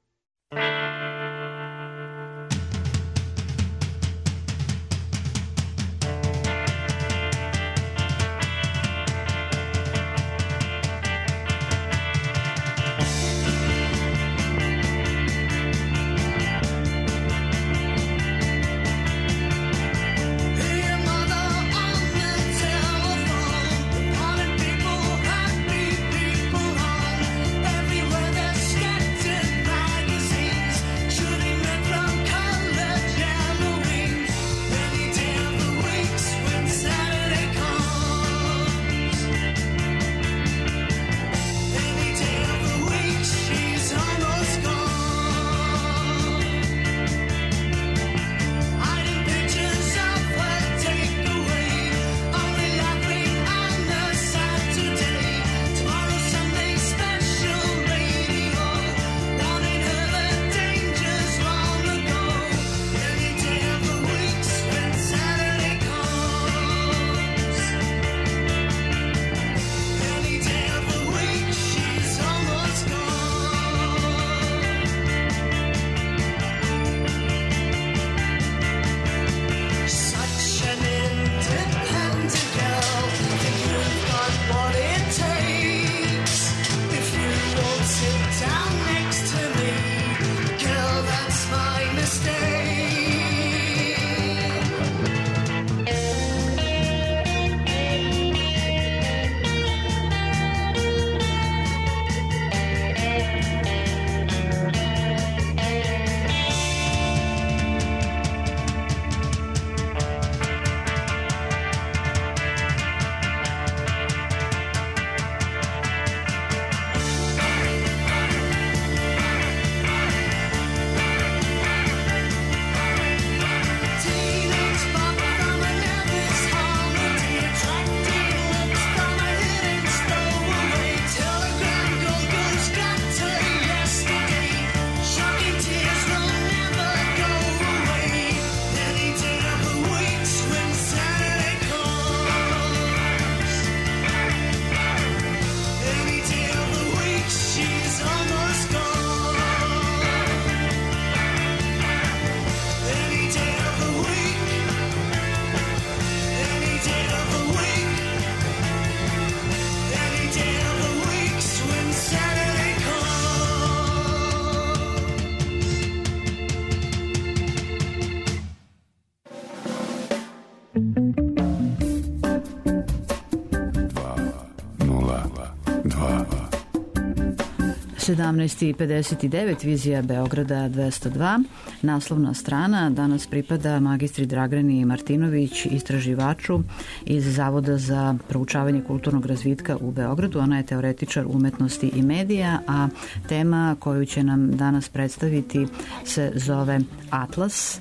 sedamnaest i pedeset devet, Vizija Beograda dvesta dva. Naslovna strana danas pripada magistri Dragani Martinović, istraživaču iz Zavoda za proučavanje kulturnog razvitka u Beogradu. Ona je teoretičar umetnosti i medija, a tema koju će nam danas predstaviti se zove Atlas.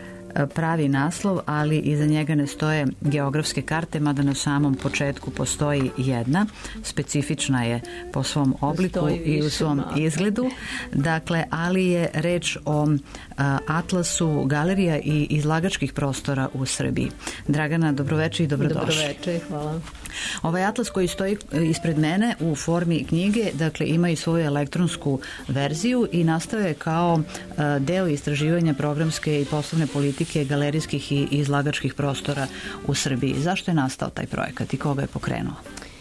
Pravi naslov, ali iza njega ne stoje geografske karte, mada na samom početku postoji jedna, specifična je po svom obliku i u svom izgledu, dakle, ali je reč o a, Atlasu galerija i izlagačkih prostora u Srbiji. Dragana, dobroveče i dobrodošli. Dobroveče, hvala. Ovaj atlas koji stoji ispred mene u formi knjige, dakle, ima i svoju elektronsku verziju i nastao je kao a, deo istraživanja programske i poslovne politike galerijskih i izlagačkih prostora u Srbiji. Zašto je nastao taj projekat i koga je pokrenuo?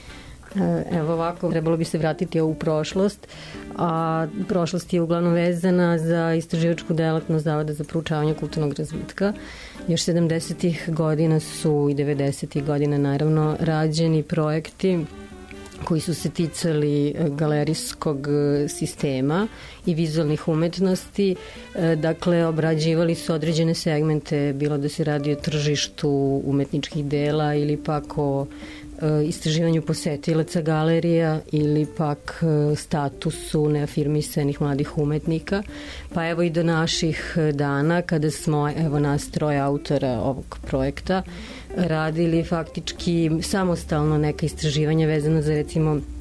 Evo ovako, trebalo bi se vratiti u prošlost, a prošlost je uglavnom vezana za istraživačku delatnost Zavoda za proučavanje kulturnog razvitka. Još sedamdesetih godina su i devedesetih godina naravno rađeni projekti koji su se ticali galerijskog sistema i vizualnih umetnosti. Dakle, obrađivali su određene segmente, bilo da se radi o tržištu umetničkih dela ili pak o istraživanju posetilaca galerija ili pak statusu neafirmisanih mladih umetnika. Pa evo i do naših dana, kada smo, evo nas troje autora ovog projekta, radili faktički samostalno neka istraživanja vezano za, recimo,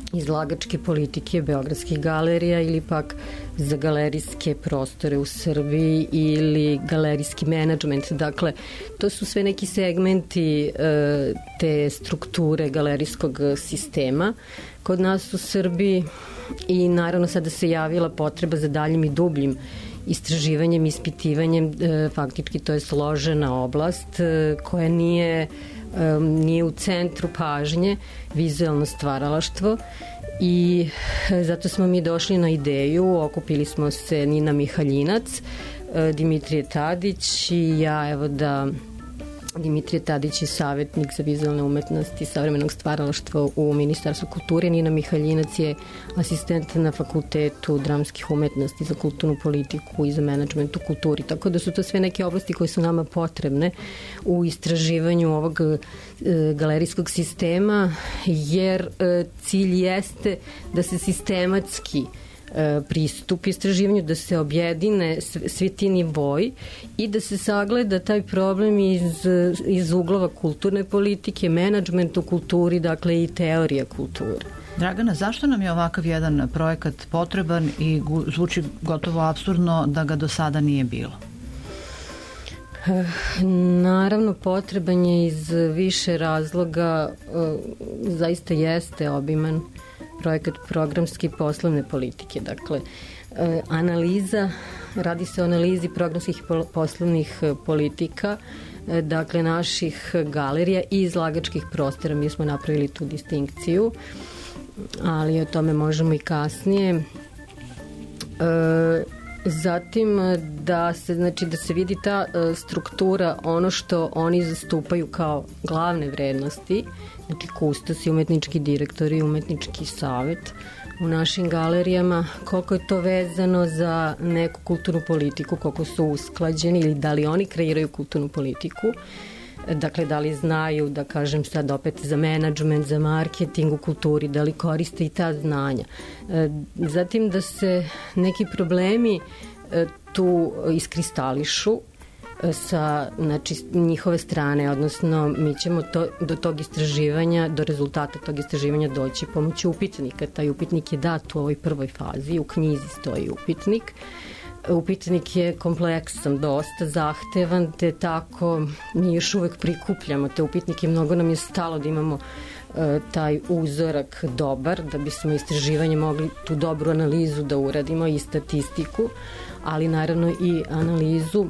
izlagačke politike beogradskih galerija ili pak za galerijske prostore u Srbiji ili galerijski menadžment. Dakle, to su sve neki segmenti e, te strukture galerijskog sistema kod nas u Srbiji i naravno sada se javila potreba za daljim i dubljim istraživanjem, ispitivanjem, e, faktički to je složena oblast e, koja nije nije u centru pažnje vizualno stvaralaštvo i zato smo mi došli na ideju, okupili smo se Nina Mihaljinac, Dimitrije Tadić i ja, evo da Dimitrije Tadić je savjetnik za vizualne umetnosti i savremenog stvaralaštva u Ministarstvu kulture. Nina Mihaljinac je asistent na Fakultetu dramskih umetnosti za kulturnu politiku i za menadžment u kulturi. Tako da su to sve neke oblasti koje su nama potrebne u istraživanju ovog e, galerijskog sistema, jer e, cilj jeste da se sistematski pristup istraživanju, da se objedine svi ti nivoji i da se sagleda taj problem iz, iz uglova kulturne politike, menadžment u kulturi, dakle i teorija kulture. Dragana, zašto nam je ovakav jedan projekat potreban i zvuči gotovo apsurdno da ga do sada nije bilo? Naravno, potreban je iz više razloga, zaista jeste obiman projekat programske i poslovne politike. Dakle, analiza, radi se o analizi programskih i poslovnih politika, dakle, naših galerija i izlagačkih prostora. Mi smo napravili tu distinkciju, ali o tome možemo i kasnije. Zatim da se, znači, da se vidi ta struktura, ono što oni zastupaju kao glavne vrednosti, znači kustosi, umetnički direktori, umetnički savet u našim galerijama, koliko je to vezano za neku kulturnu politiku, koliko su usklađeni ili da li oni kreiraju kulturnu politiku, dakle da li znaju, da kažem sad opet, za menadžment, za marketing u kulturi, da li koriste i ta znanja. Zatim da se neki problemi tu iskristališu sa, znači, njihove strane, odnosno mi ćemo to, do tog istraživanja, do rezultata tog istraživanja doći pomoću upitnika. Taj upitnik je dat u ovoj prvoj fazi, u knjizi stoji upitnik. Upitnik je kompleksan, dosta zahtevan, te tako mi još uvek prikupljamo te upitnike. Mnogo nam je stalo da imamo e, taj uzorak dobar, da bismo istraživanje mogli tu dobru analizu da uradimo i statistiku, ali naravno i analizu,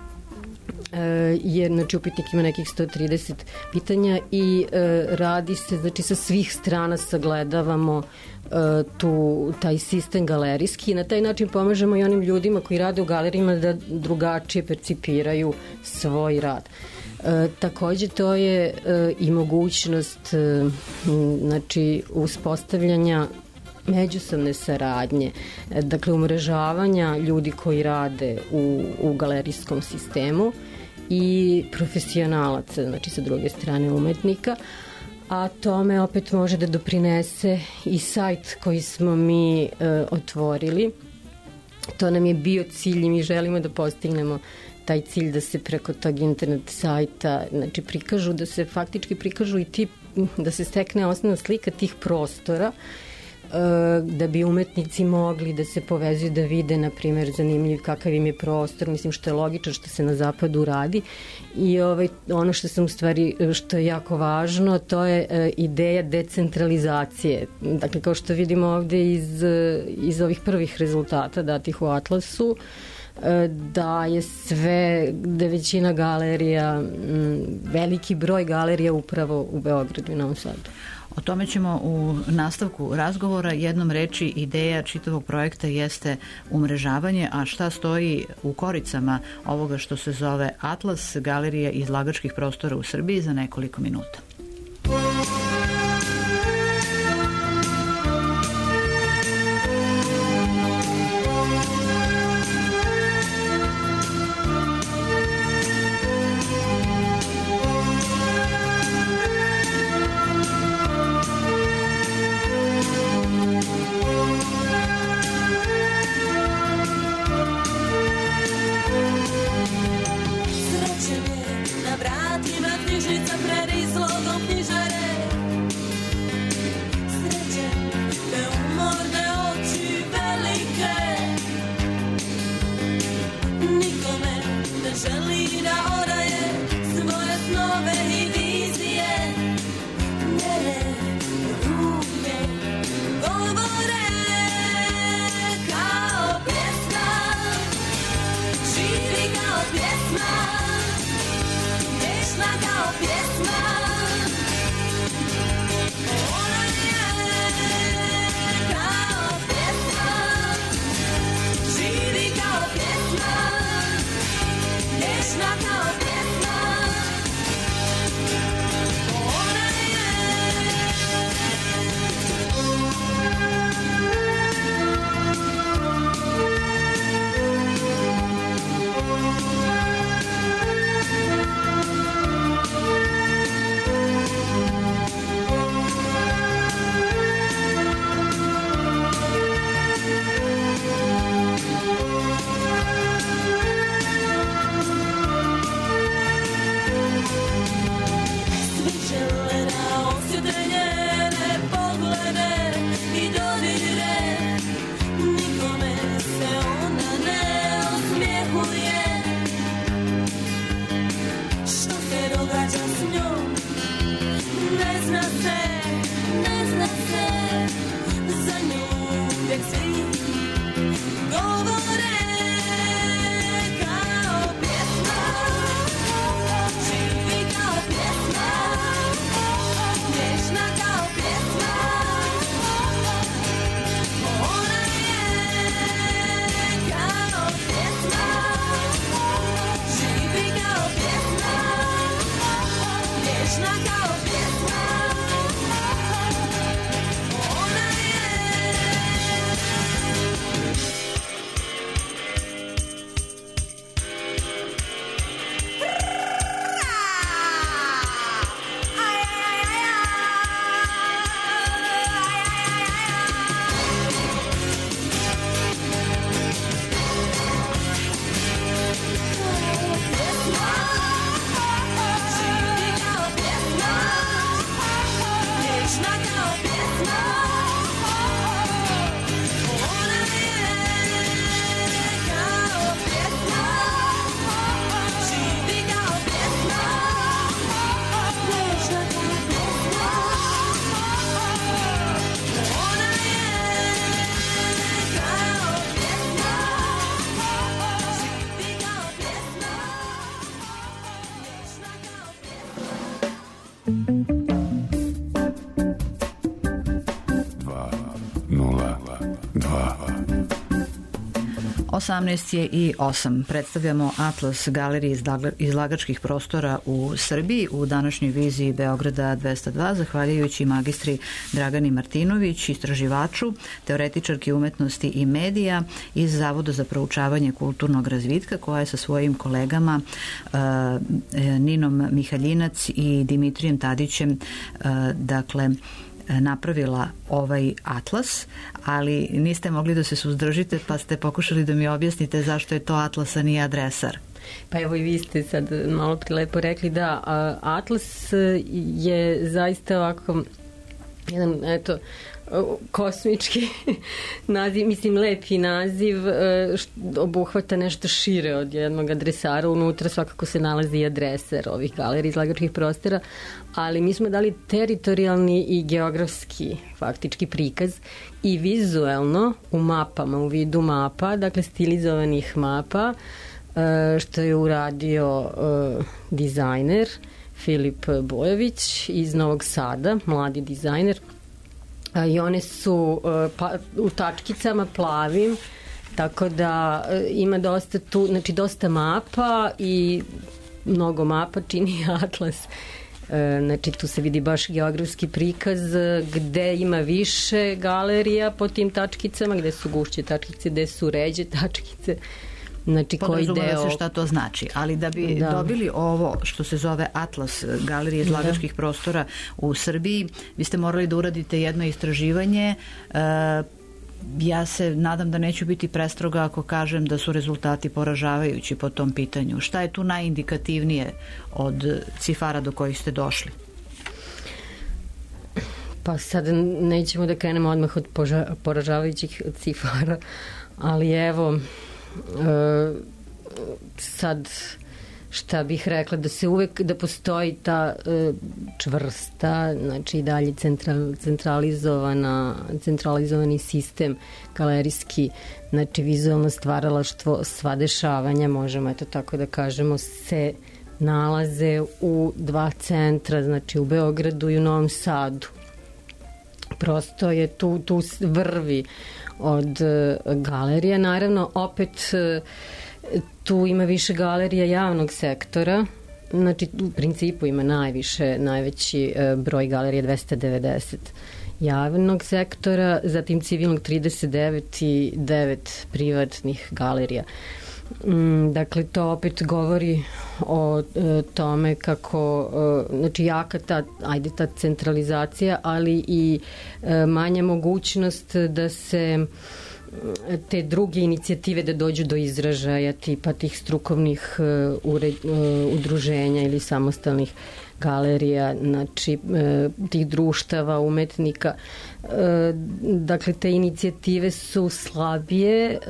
jer, znači, upitnik ima nekih sto trideset pitanja i e, radi se, znači, sa svih strana sagledavamo e, tu, taj sistem galerijski i na taj način pomažemo i onim ljudima koji rade u galerijima da drugačije percipiraju svoj rad. E, takođe to je e, i mogućnost e, znači uspostavljanja međusobne saradnje, dakle umrežavanja ljudi koji rade u, u galerijskom sistemu i profesionalaca, znači sa druge strane umetnika, a tome opet može da doprinese i sajt koji smo mi e, otvorili. To nam je bio cilj i mi želimo da postignemo taj cilj da se preko tog internet sajta, znači prikažu, da se faktički prikažu i ti, da se stekne osnovna slika tih prostora, da bi umetnici mogli da se povezuju, da vide, na primjer, zanimljiv kakav im je prostor, mislim, što je logično, što se na zapadu radi. I ovaj, ono što sam u stvari, što je jako važno, to je e, ideja decentralizacije. Dakle, kao što vidimo ovde iz, iz ovih prvih rezultata datih u Atlasu, e, da je sve, da je većina galerija, m, veliki broj galerija upravo u Beogradu i Novom Sadu. O tome ćemo u nastavku razgovora. Jednom reči, ideja čitavog projekta jeste umrežavanje, a šta stoji u koricama ovoga što se zove Atlas, galerija izlagačkih prostora u Srbiji, za nekoliko minuta. Sreće mi je na vratima knjižica pred izlogom. osamnaest je i osam. Predstavljamo Atlas galerije izlagačkih prostora u Srbiji u današnjoj viziji Beograda dvesta dva, zahvaljujući magistri Dragani Martinović, istraživaču, teoretičarki umetnosti i medija iz Zavoda za proučavanje kulturnog razvitka, koja je sa svojim kolegama uh, Ninom Mihaljinac i Dimitrijem Tadićem uh, dakle napravila ovaj atlas, ali niste mogli da se suzdržite, pa ste pokušali da mi objasnite zašto je to atlas, a nije adresar. Pa evo i vi ste sad malo lepo rekli da atlas je zaista ovako jedan, eto, kosmički naziv, mislim lepi naziv, obuhvata nešto šire od jednog adresara. Unutra svakako se nalazi i adreser ovih galerija izlagačkih prostora, ali mi smo dali teritorijalni i geografski faktički prikaz i vizuelno u mapama, u vidu mapa, dakle stilizovanih mapa, što je uradio dizajner Filip Bojović iz Novog Sada, mladi dizajner. I one su pa, u tačkicama plavim, tako da ima dosta tu, znači dosta mapa i mnogo mapa čini atlas. Znači tu se vidi baš geografski prikaz gde ima više galerija po tim tačkicama, gde su gušće tačkice, gde su ređe tačkice. Znači, podrazumeva se šta to znači, ali da bi da. dobili ovo što se zove Atlas galerije izlagačkih da. prostora u Srbiji, vi ste morali da uradite jedno istraživanje. E, ja se nadam da neću biti prestroga ako kažem da su rezultati poražavajući po tom pitanju. Šta je tu najindikativnije od cifara do kojih ste došli? Pa sad nećemo da krenemo odmah od poražavajućih cifara, ali evo Uh, sad šta bih rekla, da se uvek, da postoji ta uh, čvrsta, znači i dalje central, centralizovana centralizovani sistem galerijski, znači vizualno stvaralaštvo, sva dešavanja, možemo eto tako da kažemo, se nalaze u dva centra, znači u Beogradu i u Novom Sadu. Prosto je tu, tu vrvi od galerija. Naravno, opet tu ima više galerija javnog sektora, znači u principu ima najviše, najveći broj galerija, dvesta devedeset javnog sektora, zatim civilnog trideset devet i devet privatnih galerija. Dakle, to opet govori o tome kako, znači jaka ta, ajde ta centralizacija, ali i manja mogućnost da se te druge inicijative da dođu do izražaja, tipa tih strukovnih ured, udruženja ili samostalnih galerija, znači tih društava, umetnika. Dakle, te inicijative su slabije,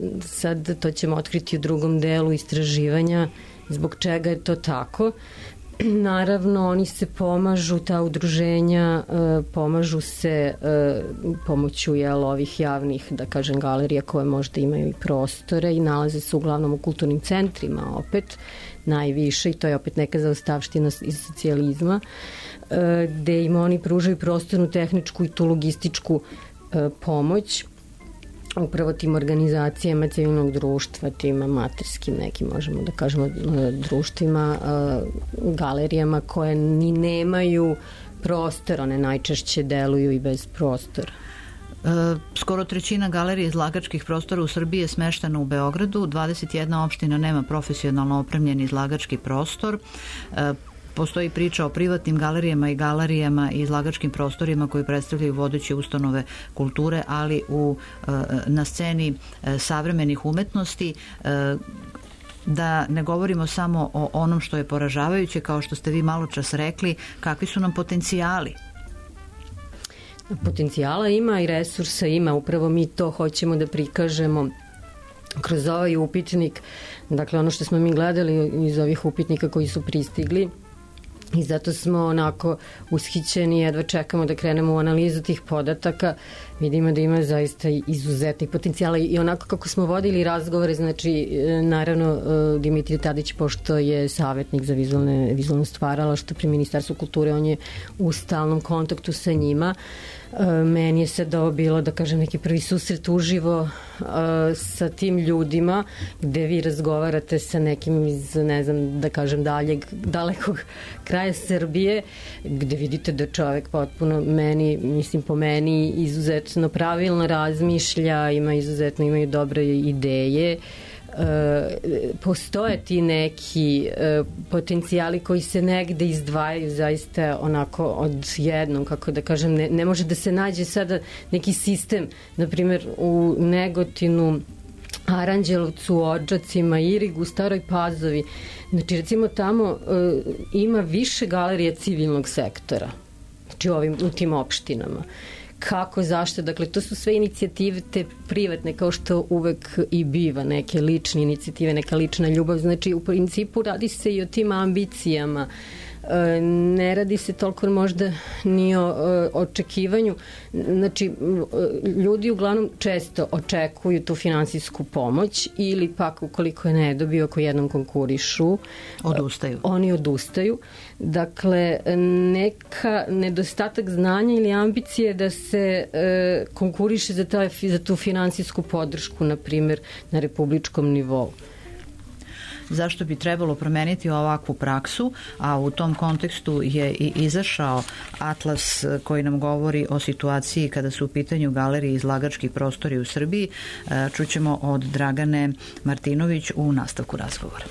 sad to ćemo otkriti u drugom delu istraživanja, zbog čega je to tako. naravno oni se pomažu, ta udruženja pomažu se pomoću jel, ovih javnih, da kažem, galerija koje možda imaju i prostore i nalaze se uglavnom u kulturnim centrima opet najviše, i to je opet neka zaostavština iz socijalizma, gde im oni pružaju prostornu, tehničku i tu logističku pomoć upravo tim organizacijama civilnog društva, tim amaterskim nekim, možemo da kažemo, društvima, galerijama koje ni nemaju prostor, one najčešće deluju i bez prostora. Skoro trećina galerije izlagačkih prostora u Srbiji je smeštena u Beogradu, dvadeset jedna opština nema profesionalno opremljen izlagački prostor. Postoji priča o privatnim galerijama i galerijama i izlagačkim prostorima koji predstavljaju vodeće ustanove kulture, ali u, na sceni savremenih umetnosti. Da ne govorimo samo o onom što je poražavajuće, kao što ste vi malo čas rekli, kakvi su nam potencijali? Potencijala ima i resursa ima, upravo mi to hoćemo da prikažemo kroz ovaj upitnik. Dakle, ono što smo mi gledali iz ovih upitnika koji su pristigli, i zato smo onako ushićeni, jedva čekamo da krenemo u analizu tih podataka, vidimo da ima zaista izuzetnih potencijala i onako kako smo vodili razgovore, znači naravno Dimitrij Tadić, pošto je savjetnik za vizualne, vizualno stvaralaštvo pri Ministarstvu kulture, on je u stalnom kontaktu sa njima. Meni je sad ovo bilo, da kažem, neki prvi susret uživo uh, sa tim ljudima, gde vi razgovarate sa nekim iz, ne znam, da kažem, daljeg, dalekog kraja Srbije, gde vidite da čovek potpuno meni, mislim po meni, izuzetno pravilno razmišlja, ima izuzetno, imaju dobre ideje. E, postoje ti neki e, potencijali koji se negde izdvajaju zaista onako od jednom, kako da kažem, ne, ne može da se nađe sada neki sistem, na primjer u Negotinu, Aranđelovcu, Odžacima, Irigu, Staroj Pazovi. Znači recimo tamo e, ima više galerija civilnog sektora, znači u, ovim, u tim opštinama. Kako, zašto, dakle to su sve inicijative te privatne, kao što uvek i biva, neke lične inicijative, neka lična ljubav, znači u principu radi se i o tim ambicijama, ne radi se toliko možda ni o očekivanju, znači ljudi uglavnom često očekuju tu finansijsku pomoć ili pak ukoliko je ne dobiju, ako jednom konkurišu, odustaju. Oni odustaju. Dakle, neka nedostatak znanja ili ambicije da se e, konkuriše za, taj, za tu finansijsku podršku, na primjer, na republičkom nivou. Zašto bi trebalo promeniti ovakvu praksu, a u tom kontekstu je i izašao atlas koji nam govori o situaciji kada su u pitanju galerije i izlagački prostori u Srbiji. Čućemo od Dragane Martinović u nastavku razgovora.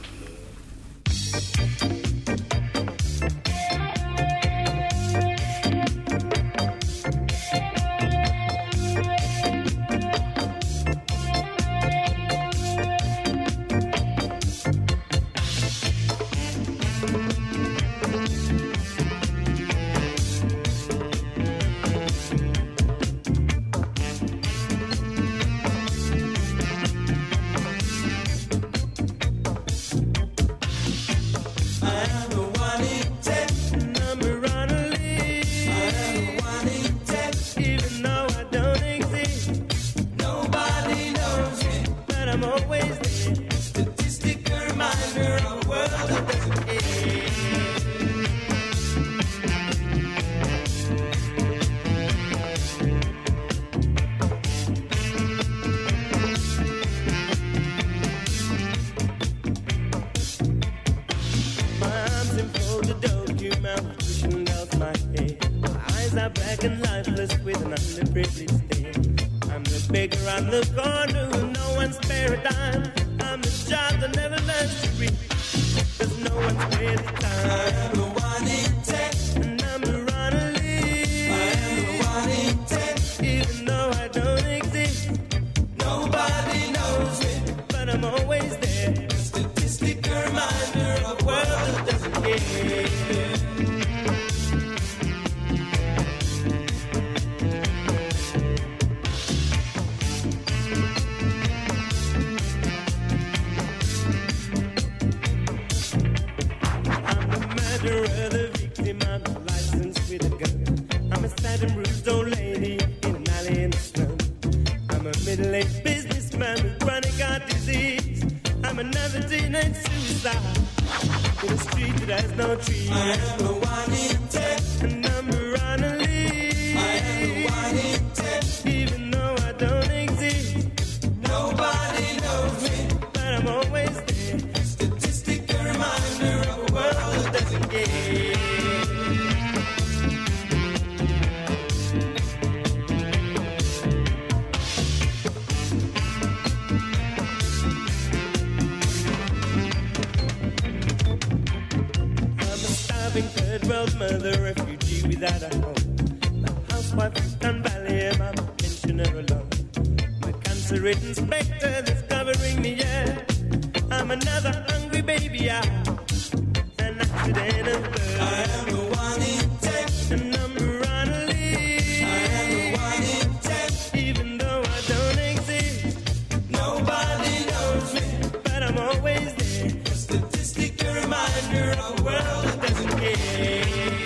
Somebody got disease. I'm another teenage suicide in a street that has no trees. I am the one in ten, and I'm a leave. I am the one in ten, even though I don't exist. Nobody knows me, but I'm always there. Statistic, a reminder of a world that doesn't care. Third world mother, refugee without a home. My housewife from Valley, I'm a pensioner alone. My cancer-ridden spectre that's covering me, yeah. I'm another hungry baby, I an accident of birth. I am the one in ten, and I'm around to leave. I am the one in ten, even though I don't exist. Nobody knows me, but I'm always there. A statistic, a reminder of a world that doesn't care.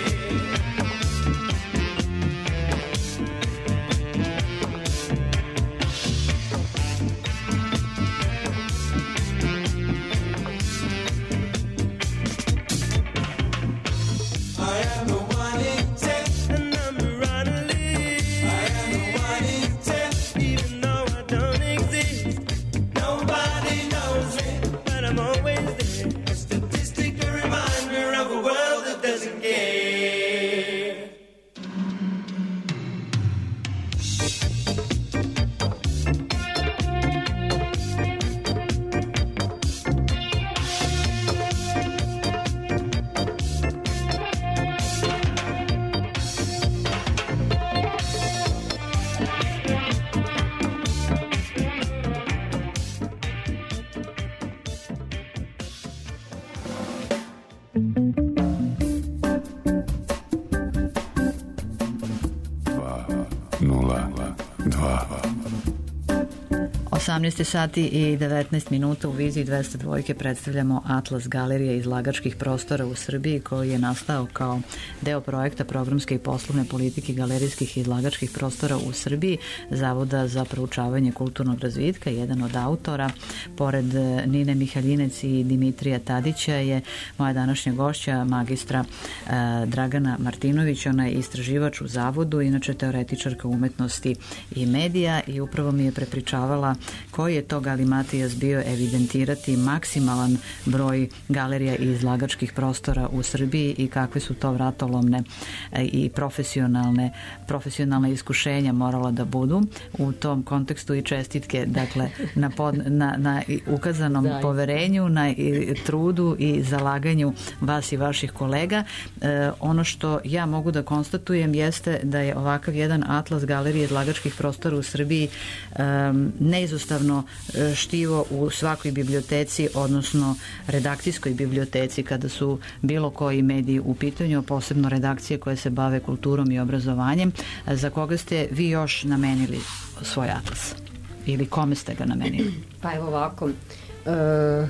osamnaest sati i devetnaest minuta u Viziji dvesta dva predstavljamo Atlas galerije izlagačkih prostora u Srbiji, koji je nastao kao deo projekta programske i poslovne politike galerijskih izlagačkih prostora u Srbiji Zavoda za proučavanje kulturnog razvitka. Jedan od autora, pored Nine Mihaljinec i Dimitrija Tadića, je moja današnja gošća, magistra eh, Dragana Martinović. Ona je istraživač u Zavodu, inače teoretičarka umetnosti i medija, i upravo mi je prepričavala koji je to galimatijas bio evidentirati maksimalan broj galerija i izlagačkih prostora u Srbiji i kakve su to vratolomne i profesionalne, profesionalne iskušenja morala da budu u tom kontekstu, i čestitke dakle na, pod, na, na ukazanom Zaj. poverenju, na i, trudu i zalaganju vas i vaših kolega. E, ono što ja mogu da konstatujem jeste da je ovakav jedan atlas galerije izlagačkih prostora u Srbiji e, neizostavno štivo u svakoj biblioteci, odnosno redakcijskoj biblioteci, kada su bilo koji mediji u pitanju, posebno redakcije koje se bave kulturom i obrazovanjem. Za koga ste vi još namenili svoj atlas? Ili kome ste ga namenili? Pa evo ovako, e,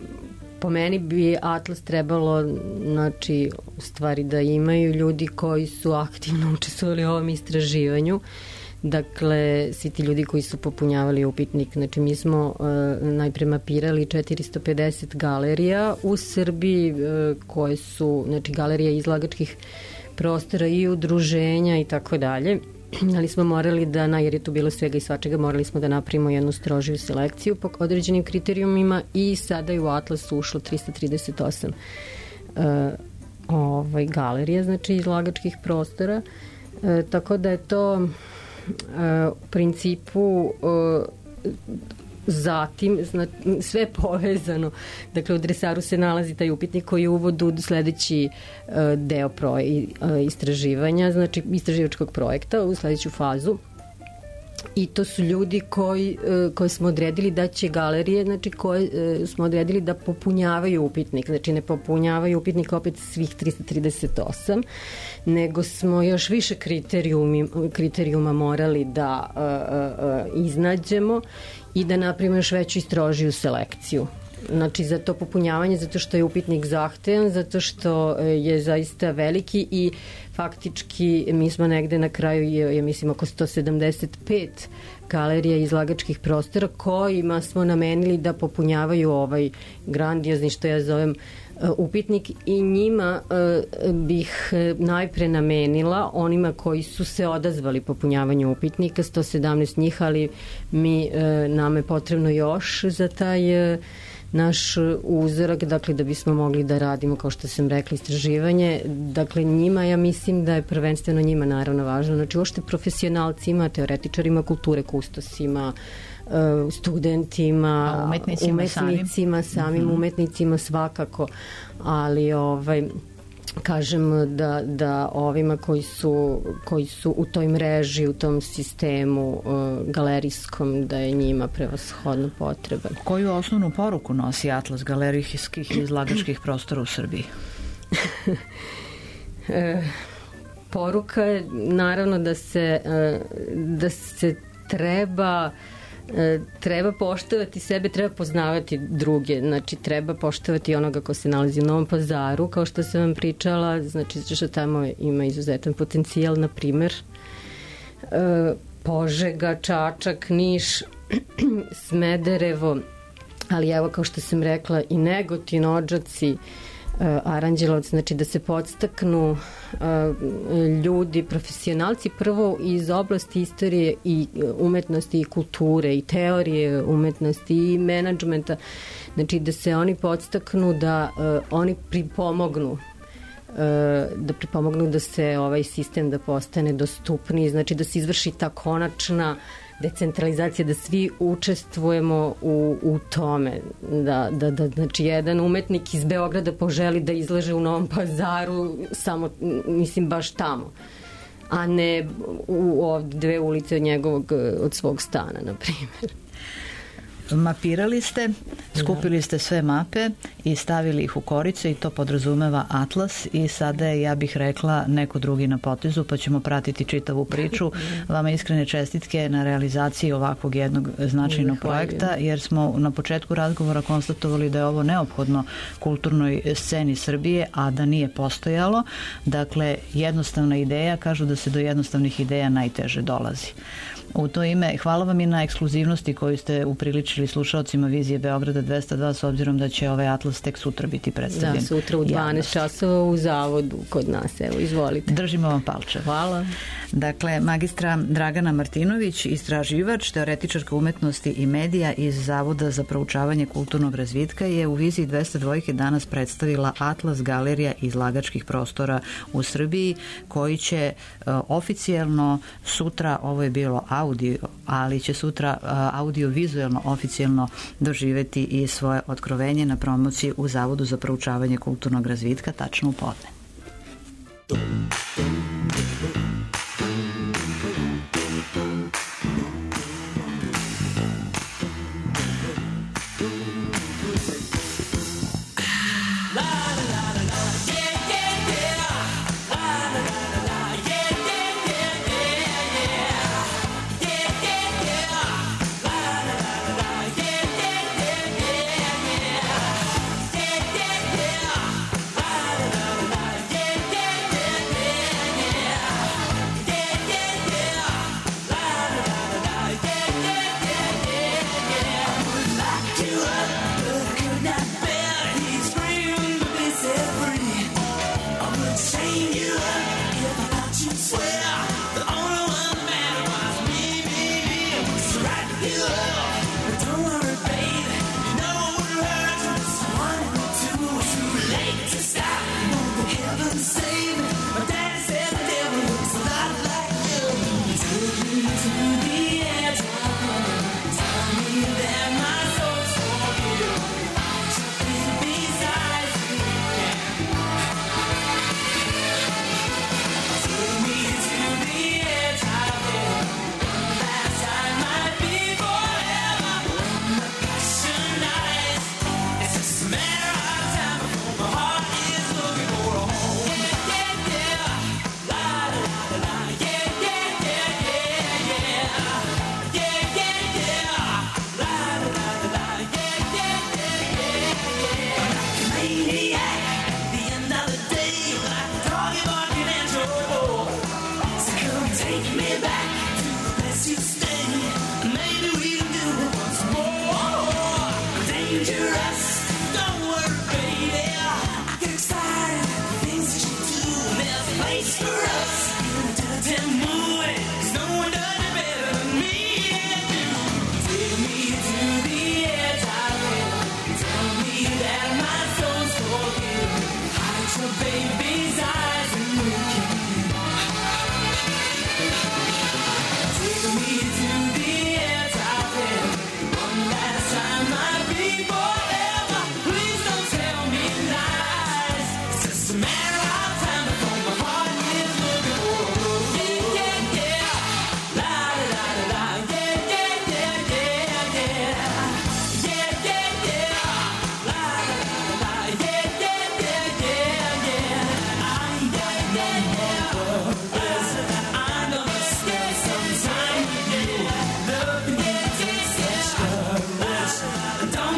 po meni bi atlas trebalo, znači, u stvari da imaju ljudi koji su aktivno učestvovali u ovom istraživanju. Dakle, svi ti ljudi koji su popunjavali upitnik. Znači, mi smo e, najpre mapirali četiristo pedeset galerija u Srbiji, e, koje su, znači, galerija izlagačkih prostora i udruženja i tako dalje. Ali smo morali da, na, jer je tu bilo svega i svačega, morali smo da napravimo jednu strožiju selekciju po određenim kriterijumima, i sada je u atlasu ušlo trista trideset osam e, ovaj, galerija, znači, izlagačkih prostora. E, tako da je to u principu zatim sve povezano. Dakle, u dresaru se nalazi taj upitnik koji je uvod u sledeći deo istraživanja, znači istraživačkog projekta, u sledeću fazu. I to su ljudi koji, koji smo odredili da će galerije, znači koje smo odredili da popunjavaju upitnik, znači ne popunjavaju upitnik opet svih trista trideset osam, nego smo još više kriterijuma morali da uh, uh, iznađemo i da napravimo još veću i strožiju selekciju. znači za to popunjavanje, zato što je upitnik zahtevan, zato što je zaista veliki i faktički mi smo negde na kraju, ja mislim, oko sto sedamdeset pet galerija i izlagačkih prostora kojima smo namenili da popunjavaju ovaj grandiozni, što ja zovem, upitnik, i njima uh, bih najpre namenila onima koji su se odazvali popunjavanju upitnika, sto sedamnaest njih, ali mi, uh, nam je potrebno još za taj uh, naš uzorak, dakle da bismo mogli da radimo, kao što sam rekla, istraživanje. Dakle, njima, ja mislim da je prvenstveno njima naravno važno, znači uopšte profesionalcima, teoretičarima kulture, kustosima, studentima, umetnicima, umetnicima, samim, samim mm-hmm. umetnicima svakako, ali ovaj kažem da, da ovima koji su, koji su u toj mreži, u tom sistemu uh, galerijskom, da je njima prevashodno potreban. Koju osnovnu poruku nosi Atlas galerijskih i izlagačkih prostora u Srbiji? e, poruka je naravno da se, da se treba treba poštovati sebe, treba poznavati druge, znači treba poštovati onoga ko se nalazi u Novom Pazaru, kao što sam vam pričala, znači što tamo ima izuzetan potencijal, na primer Požega, Čačak, Niš, Smederevo, ali evo, kao što sam rekla, i Negotin, Odžaci, Aranđelovac, znači da se podstaknu ljudi, profesionalci, prvo iz oblasti istorije i umetnosti i kulture i teorije umetnosti i menadžmenta, znači da se oni podstaknu, da oni pripomognu da pripomognu da se ovaj sistem da postane dostupniji, znači da se izvrši ta konačna decentralizacija, da svi učestvujemo u, u tome, da, da, da znači jedan umetnik iz Beograda poželi da izlaže u Novom Pazaru, samo, mislim, baš tamo, a ne u ovde dve ulice od njegovog, od svog stana, na primjer. Mapirali ste, skupili ste sve mape i stavili ih u korice i to podrazumeva Atlas i sada je, ja bih rekla, neko drugi na potezu, pa ćemo pratiti čitavu priču. Vama iskrene čestitke na realizaciji ovakvog jednog značajnog projekta, jer smo na početku razgovora konstatovali da je ovo neophodno kulturnoj sceni Srbije, a da nije postojalo. Dakle, jednostavna ideja, kažu da se do jednostavnih ideja najteže dolazi. U to ime, hvala vam i na ekskluzivnosti koju ste upriličili slušalcima Vizije Beograda dvesta dva, s obzirom da će ovaj Atlas tek sutra biti predstavljen. Da, sutra u dvanaest časova u zavodu kod nas, evo, izvolite. Držimo vam palče. Hvala. Dakle, magistra Dragana Martinović, istraživač, teoretičarka umetnosti i medija iz Zavoda za proučavanje kulturnog razvitka, je u Viziji dvesta dva danas predstavila Atlas galerija i izlagačkih prostora u Srbiji, koji će uh, oficijelno sutra, ovo je bilo audio, ali će sutra uh, audio-vizuelno oficijelno doživeti i svoje otkrovenje na promociji u Zavodu za proučavanje kulturnog razvitka, tačno u podne.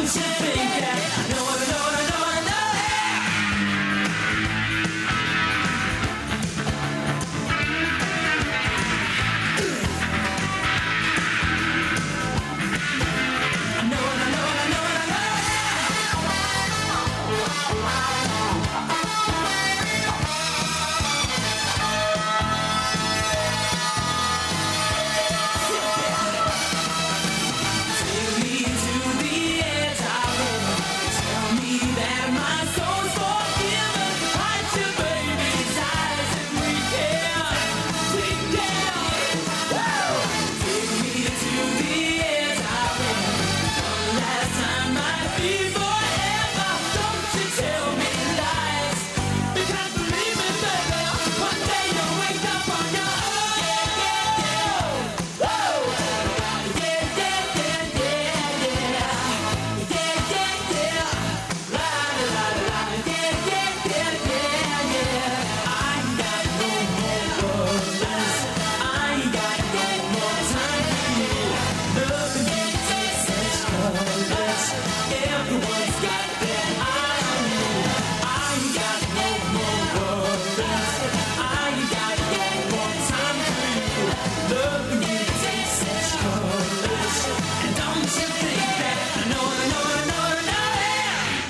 you think that I know it, I know it, I know it, I know it? I know it, I know it, I know it, I know it. Take me to the edge, I will. Tell me that my soul's forgiven. Hide your baby's eyes and we can, we can. Woo! Take me to the edge, I will. One last time might be forever. Don't you tell me lies. Because believe me, baby, one day you'll wake up on your own. Yeah, yeah, yeah. Woo! Yeah, yeah, yeah, yeah, yeah. Yeah, yeah, yeah. La, la, la, la. Yeah, yeah, yeah, yeah, yeah. I ain't got no more worries. I ain't got no more time for you. Loving you takes such colors. Everyone's got their eye on you. I ain't got no more worries. I ain't got no more time for you. Loving you takes such colors. And don't you think that I know it, I know it, I know it, I know it?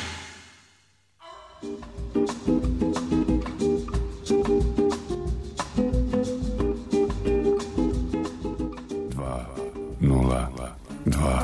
dva nula dva.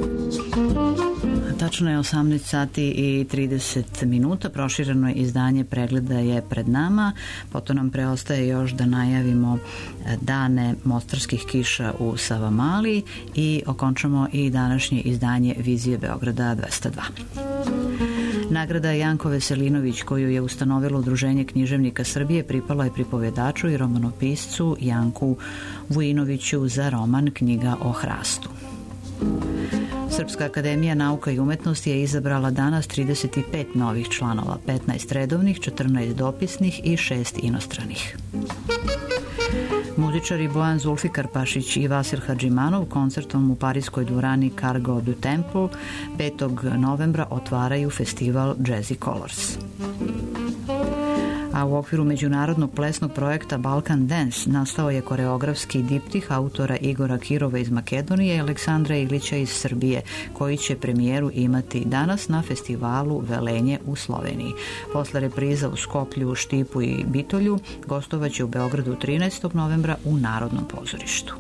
Tačno je osamnaest sati i trideset minuta. Prošireno izdanje pregleda je pred nama. Potom nam preostaje još da najavimo dane mostarskih kiša u Savamali i okončamo i današnje izdanje Vizije Beograda dvesta dva. Nagrada Janko Veselinović, koju je ustanovilo Udruženje književnika Srbije, pripala je pripovedaču i romanopiscu Janku Vujinoviću za roman Knjiga o hrastu. Srpska akademija nauka i umetnosti je izabrala danas trideset pet novih članova, petnaest redovnih, četrnaest dopisnih i šest inostranih. Muzičari Bojan Zulfikar Pašić i Vasil Hadžimanov koncertom u parijskoj dvorani Cargo du Temple petog novembra otvaraju festival Jazzy Colors. A u okviru međunarodnog plesnog projekta Balkan Dance nastao je koreografski diptih autora Igora Kirova iz Makedonije i Aleksandra Ilića iz Srbije, koji će premijeru imati danas na festivalu Velenje u Sloveniji. Posle repriza u Skoplju, Štipu i Bitolju gostovaće u Beogradu trinaestog novembra u Narodnom pozorištu.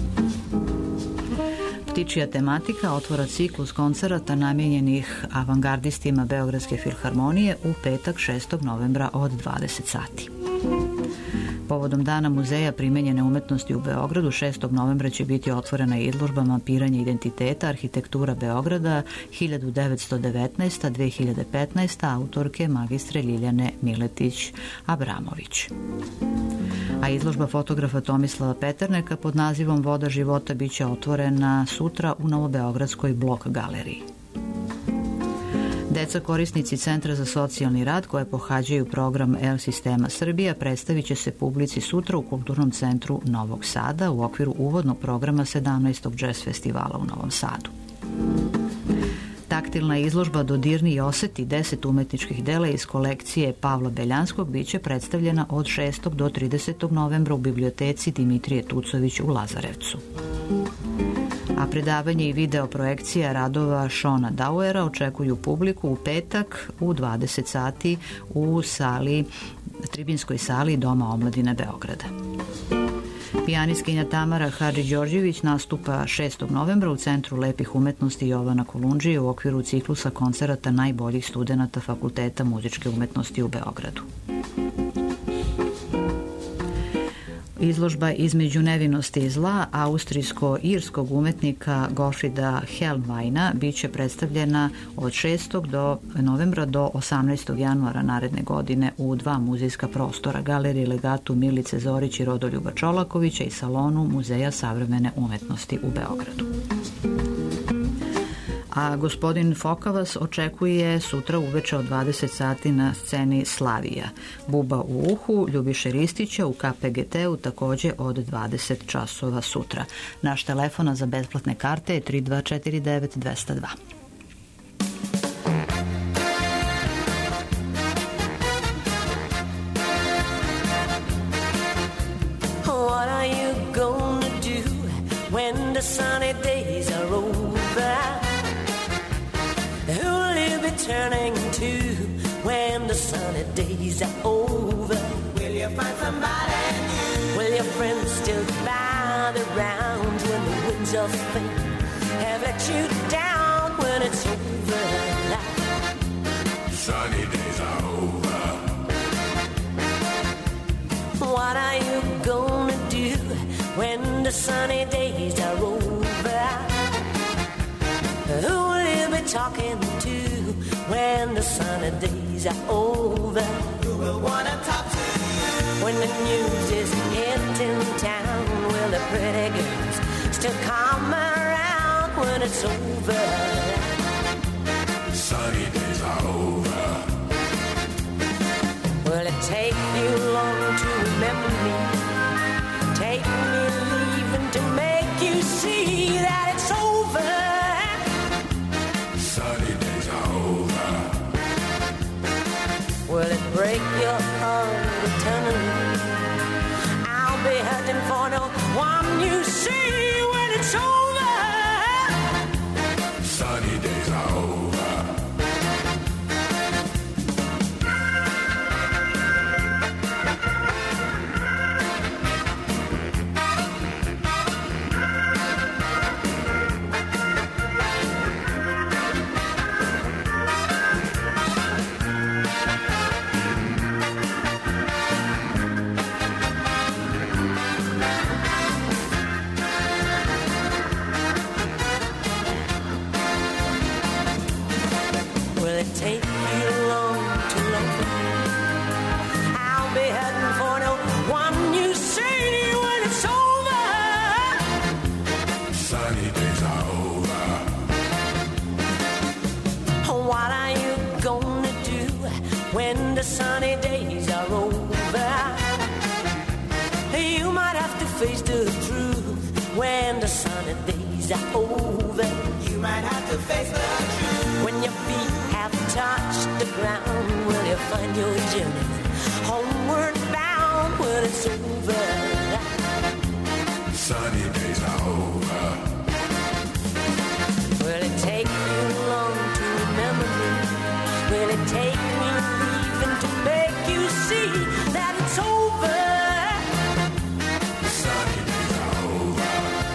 Ptičija tematika otvara ciklus koncerata namijenjenih avangardistima Beogradske filharmonije u petak šestog novembra od dvadeset sati. Povodom Dana muzeja primenjene umetnosti u Beogradu šestog novembra će biti otvorena izložba Mapiranje identiteta, arhitektura Beograda hiljadu devetsto devetnaesta do dve hiljade petnaesta autorke magistre Ljiljane Miletić-Abramović. A izložba fotografa Tomislava Peterneka pod nazivom Voda života biće otvorena sutra u Novobeogradskoj Blok galeriji. Deca korisnici Centra za socijalni rad koje pohađaju program E-sistema Srbija predstavit će se publici sutra u Kulturnom centru Novog Sada u okviru uvodnog programa sedamnaestog džez festivala u Novom Sadu. Taktilna izložba Dodirni i oseti deset umetničkih dela iz kolekcije Pavla Beljanskog biće predstavljena od šestog do tridesetog novembra u biblioteci Dimitrije Tucović u Lazarevcu. A predavanje i video projekcija radova Šona Dauera očekuju publiku u petak u dvadeset sati u sali, tribinskoj sali Doma omladine Beograda. Pijanistkinja Tamara Hadži-Đorđević nastupa šestog novembra u Centru lepih umetnosti Jovana Kolundžije u okviru ciklusa koncerata najboljih studenata Fakulteta muzičke umetnosti u Beogradu. Izložba Između nevinosti i zla austrijsko-irskog umetnika Gottfrieda Helmweina biće predstavljena od šestog novembra do osamnaestog januara naredne godine u dva muzejska prostora, Galeriji Legatu Milice Zorić i Rodoljuba Čolakovića i Salonu Muzeja savremene umetnosti u Beogradu. A gospodin Foka vas očekuje sutra uveče od dvadeset sati na sceni Slavija. Buba u uhu Ljubiše Ristića u K P G T-u takođe od dvadeset časova sutra. Naš telefon za besplatne karte je tri dva četiri devet dva zero dva. turning to when the sunny days are over? Will you find somebody new? Will your friends still gather round when the winds of fate have let you down when it's over? Sunny days are over. What are you gonna do when the sunny days are over? Who will you be talking to when the sunny days are over? Who will wanna talk to you when the news is hitting town? Will the pretty girls still come around when it's over? Sunny days are over. Will it take you long to remember me? Take me leaving to make you see that it's over. Sunny days are over. Will it break your heart eternally? I'll be hurting for no one you see when it's over. Sunny days are over. Take you long, too long for me. I'll be heading for no one you see when it's over. Sunny days are over. What are you gonna do when the sunny days are over? You might have to face the truth when the sunny days are over. You might have to face the truth when your feet have touched the ground. Will you find your journey homeward bound when it's over? Sunny days are over. Will it take you long to remember me? Will it take me leaving to make you see that it's over? Sunny days are over.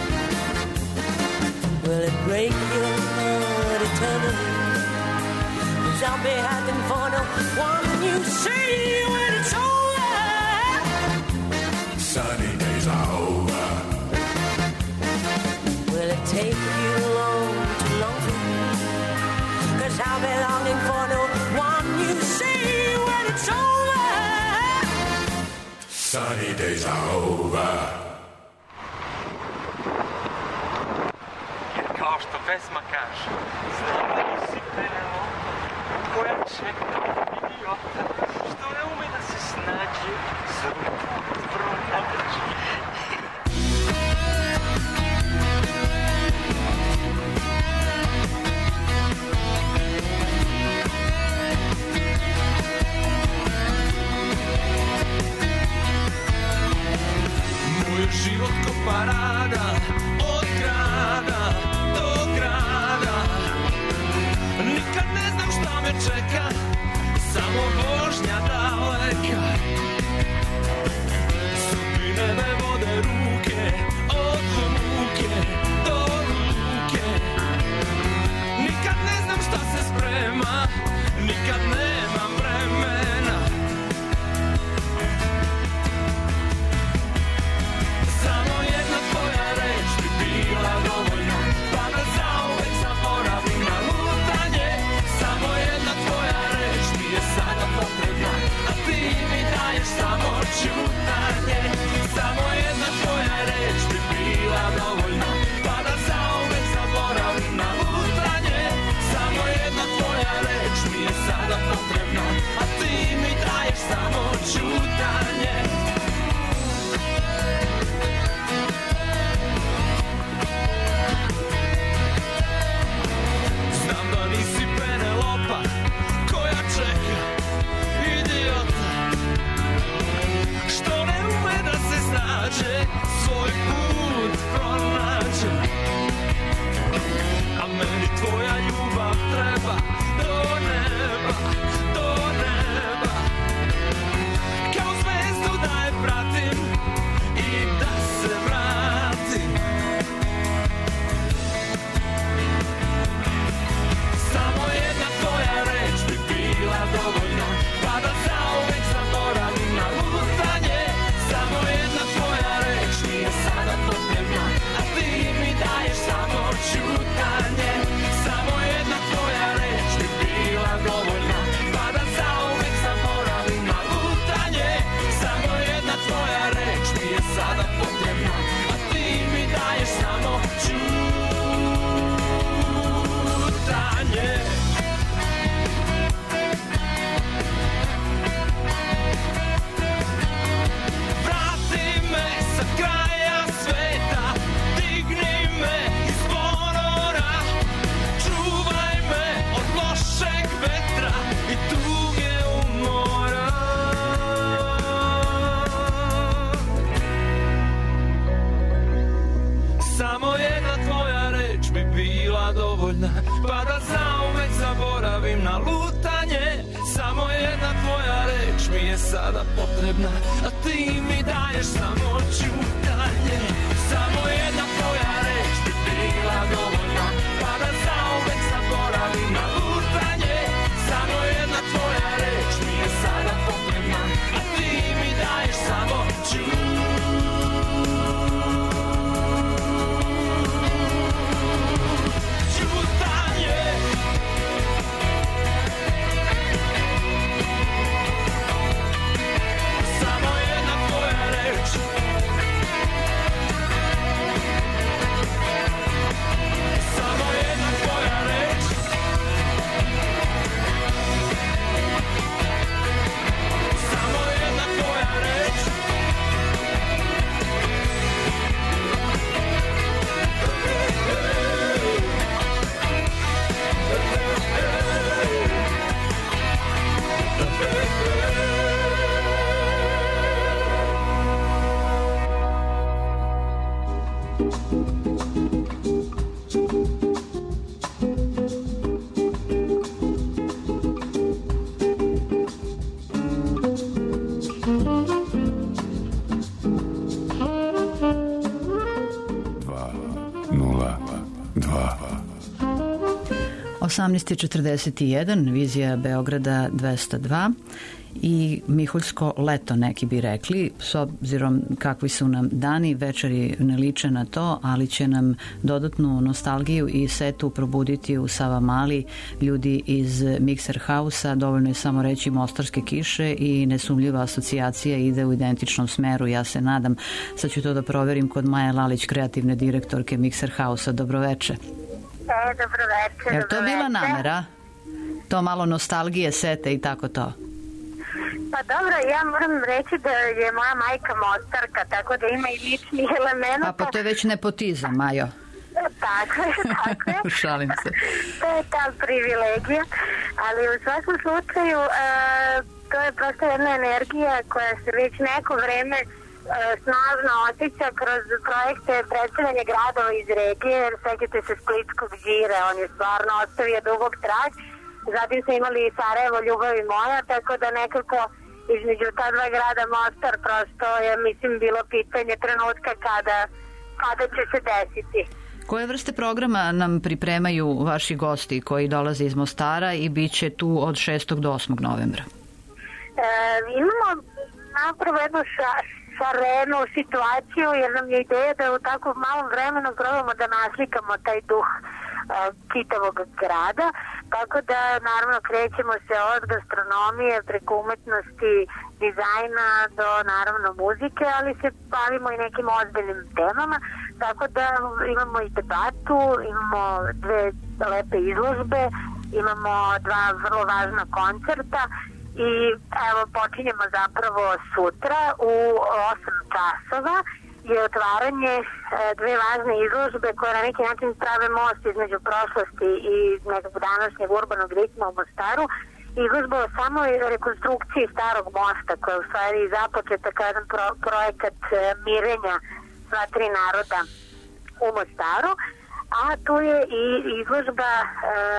Will it break your heart eternally? I'll be hiding for no one you see when it's over. Sunny days are over. Will it take you long, too long for me? Cause I'll be longing for no one you see when it's over. Sunny days are over. Kao što pesma kaže, znam da nisi preleno, koja čeka idiota, što ne ume da se snađe, za ruku pronađe. Moj život ko parada, od grada do grada. Nikad ne znam šta me čeka, samo vožnja daleka. Sudbine me vode ruke, od luke do luke. Nikad ne znam šta se sprema, nikad nemam vremena. Samo jedna tvoja reč bi bila dovoljno, pa da zauvek zaboravim na lutanje. Samo jedna tvoja reč mi je sada potrebna, a ti mi daješ samo čutanje. Samo zaboravim na lutanje. Samo jedna tvoja reč mi je sada potrebna, a ti mi daješ samo ćutanje. Samo jedna tvoja reč bi bila dovoljna, pa da zauvek zaboravim na lutanje. Samo jedna tvoja reč mi je sada potrebna, a ti mi daješ samo ćutanje. osamnaest četrdeset jedan, vizija Beograda dvesta dva i Miholjsko leto, neki bi rekli, s obzirom kakvi su nam dani, večeri ne liče na to, ali će nam dodatnu nostalgiju i setu probuditi u Savamali ljudi iz Mixer House-a, dovoljno je samo reći Mostarske kiše i nesumljiva asocijacija ide u identičnom smeru, ja se nadam. Sad ću to da proverim kod Maje Lalić, kreativne direktorke Mixer House-a. Dobroveče. E, dobroveče, Je li to bila namera? To malo nostalgije, sete i tako to? Pa dobro, ja moram reći da je moja majka Mostarka, tako da ima i ličnih elementa. A pa to je već nepotizam, Majo. Tako je, tako je. Šalim se. To je ta privilegija, ali u svakom slučaju uh, to je prosto jedna energija koja se već neko vreme uh, snažno osjeća kroz projekte predstavljanja gradova iz regije, jer sećate se Splitskog đira, on je stvarno ostavio dugog trag. Zatim smo imali i Sarajevo, Ljubav i moja, tako da nekako između ta dva grada Mostar prosto je, mislim, bilo pitanje trenutka kada, kada će se desiti. Koje vrste programa nam pripremaju vaši gosti koji dolaze iz Mostara i bit će tu od šestog do osmog novembra? E, imamo napravo jednu ša, šarenu situaciju, jer nam je ideja da u tako malom vremenu probamo da naslikamo taj duh čitavog grada, tako da naravno krećemo se od gastronomije preko umetnosti, dizajna do naravno muzike, ali se bavimo i nekim ozbiljnim temama, tako da imamo i debatu, imamo dve lepe izložbe, imamo dva vrlo važna koncerta i evo počinjemo zapravo sutra u osam časova je otvaranje dve važne izložbe koje na neki način prave most između prošlosti i nekog današnjeg urbanog ritma u Mostaru. Izložba o samoj rekonstrukciji starog mosta koja je u stvari započeta kao jedan pro, projekat mirenja sva tri naroda u Mostaru, a tu je i izložba e,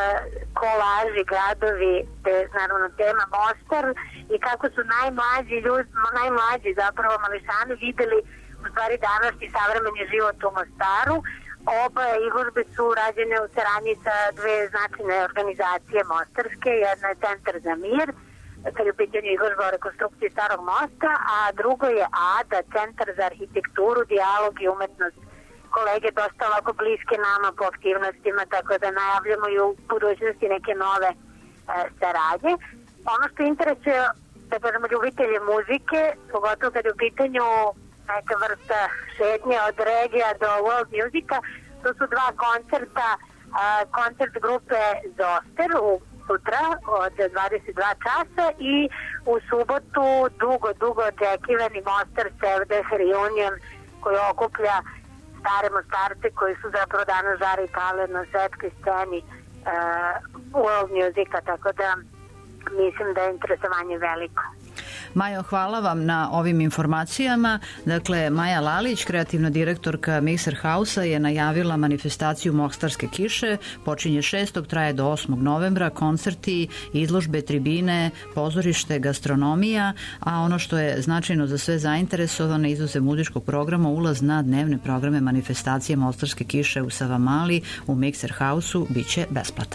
kolaži, gradovi, te, naravno tema Mostar i kako su najmlađi ljudi, najmlađi zapravo mališani videli u stvari današnji savremeni život u Mostaru. Oba izložbe su rađene u saradnji sa dve značajne organizacije mostarske. Jedna je Centar za mir, kad je u pitanju izložba o rekonstrukciji starog mosta, a drugo je A D A, Centar za arhitekturu, dijalog i umetnost. Kolege dosta ovako bliske nama po aktivnostima, tako da najavljamo i u budućnosti neke nove e, saradnje. Ono što interesuje, da kažemo, ljubitelje muzike, pogotovo kad je u pitanju neka vrsta šetnje od regija do world musika, to su dva koncerta, a, koncert grupe Zoster u sutra od dvadeset dva časa i u subotu dugo, dugo očekivani Mostar Sevdah Reunion koji okuplja stare Mostarce koji su zapravo danas žari i pale na svetskoj sceni uh, world musika, tako da mislim da je interesovanje veliko. Majo, hvala vam na ovim informacijama. Dakle, Maja Lalić, kreativna direktorka Mixer House-a, je najavila manifestaciju Mostarske kiše. Počinje šestog, traje do osmog novembra, koncerti, izložbe, tribine, pozorište, gastronomija, a ono što je značajno za sve zainteresovane, izuzev muzičkog programa, ulaz na dnevne programe manifestacije Mostarske kiše u Savamali u Mixer House-u biće besplatan.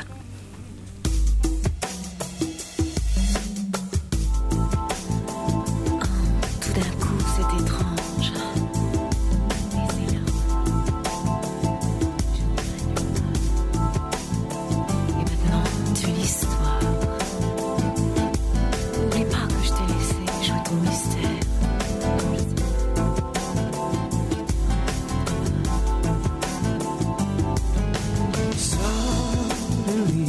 Suddenly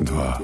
dva.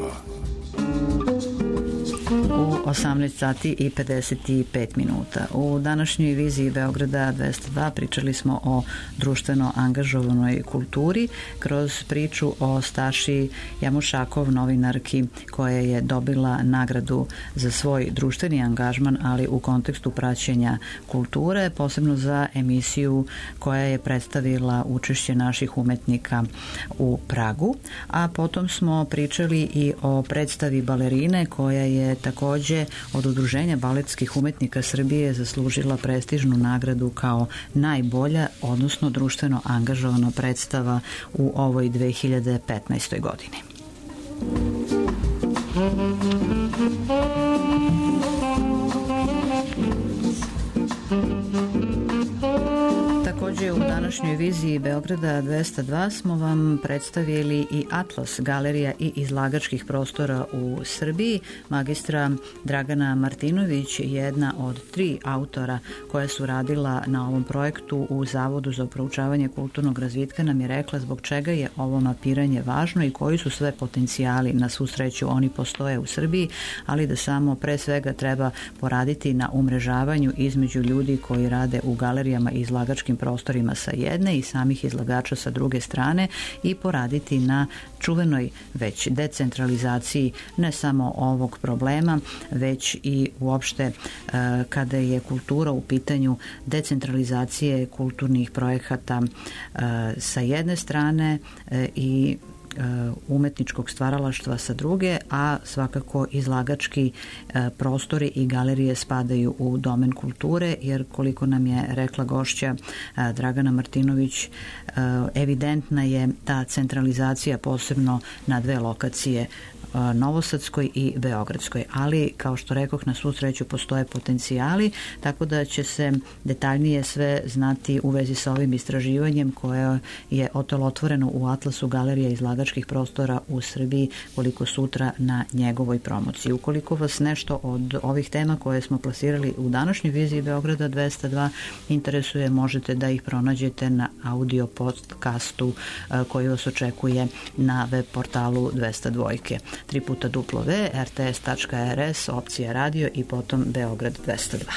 U osamnaest sati i pedeset pet minuta. U današnjoj viziji Beograda dvesta dva pričali smo o društveno angažovanoj kulturi kroz priču o Staši Jamušakov, novinarki koja je dobila nagradu za svoj društveni angažman, ali u kontekstu praćenja kulture, posebno za emisiju koja je predstavila učešće naših umetnika u Pragu. A potom smo pričali i o predstavi balerine koja je takođe od Udruženja baletskih umetnika Srbije zaslužila prestižnu nagradu kao najbolja, odnosno društveno angažovana predstava u ovoj dve hiljade petnaestoj godini. Takođe u današnjoj viziji Beograda dvesta dva smo vam predstavili i Atlas, galerija i izlagačkih prostora u Srbiji. Magistra Dragana Martinović, jedna od tri autora koja su radila na ovom projektu u Zavodu za proučavanje kulturnog razvitka, nam je rekla zbog čega je ovo mapiranje važno i koji su sve potencijali. Na svu sreću oni postoje u Srbiji, ali da samo pre svega treba poraditi na umrežavanju između ljudi koji rade u galerijama i izlagačkim prostorima sa jedne i samih izlagača sa druge strane i poraditi na čuvenoj već decentralizaciji ne samo ovog problema, već i uopšte kada je kultura u pitanju, decentralizacije kulturnih projekata sa jedne strane i umetničkog stvaralaštva sa druge, a svakako izlagački prostori i galerije spadaju u domen kulture, jer koliko nam je rekla gošća Dragana Martinović, evidentna je ta centralizacija posebno na dve lokacije, Novosadskoj i Beogradskoj, ali kao što rekoh, na svu sreću postoje potencijali, tako da će se detaljnije sve znati u vezi sa ovim istraživanjem koje je otvoreno u Atlasu galerija izlagačkih prostora u Srbiji koliko sutra na njegovoj promociji. Ukoliko vas nešto od ovih tema koje smo plasirali u današnjoj viziji Beograda dvesta dva interesuje, možete da ih pronađete na audio podcastu koji vas očekuje na web portalu dvesta dva. tri puta duplo ve er te es tačka er es, opcija radio i potom Beograd dvesta dva.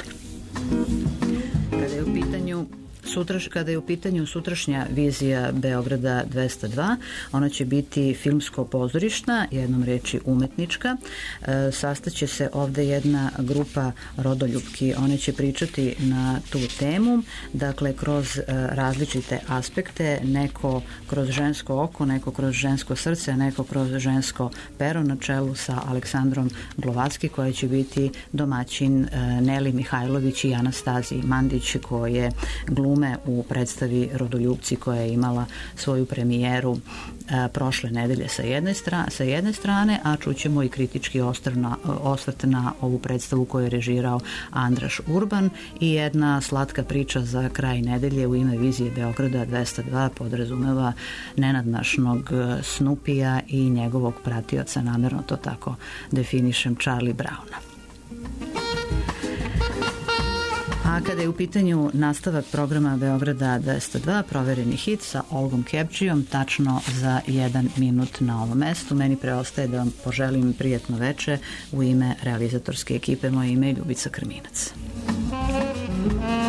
Kada je u pitanju Sutraš, kada je u pitanju sutrašnja vizija Beograda dvesta dva, ona će biti filmsko-pozorišna, jednom reči umetnička. E, sastaće se ovde jedna grupa rodoljubki, one će pričati na tu temu, dakle kroz e, različite aspekte, neko kroz žensko oko, neko kroz žensko srce, neko kroz žensko pero, na čelu sa Aleksandrom Glovacki, koja će biti domaćin e, Neli Mihajlović i Anastaziji Mandić, koje glume u predstavi Rodoljubci koja je imala svoju premijeru a, prošle nedelje sa jedne, strane, sa jedne strane, a čućemo i kritički na, osvrt na ovu predstavu koju je režirao Andraš Urban i jedna slatka priča za kraj nedelje u ime vizije Beograda dvesta dva podrazumeva nenadnašnog Snupija i njegovog pratioca, namerno to tako definišem, Charlie Browna. A kada je u pitanju nastavak programa Beograda dvesta dva, provereni hit sa Olgom Kepčijom, tačno za jedan minut na ovom mestu. Meni preostaje da vam poželim prijatno veče u ime realizatorske ekipe. Moje ime je Ljubica Krminac.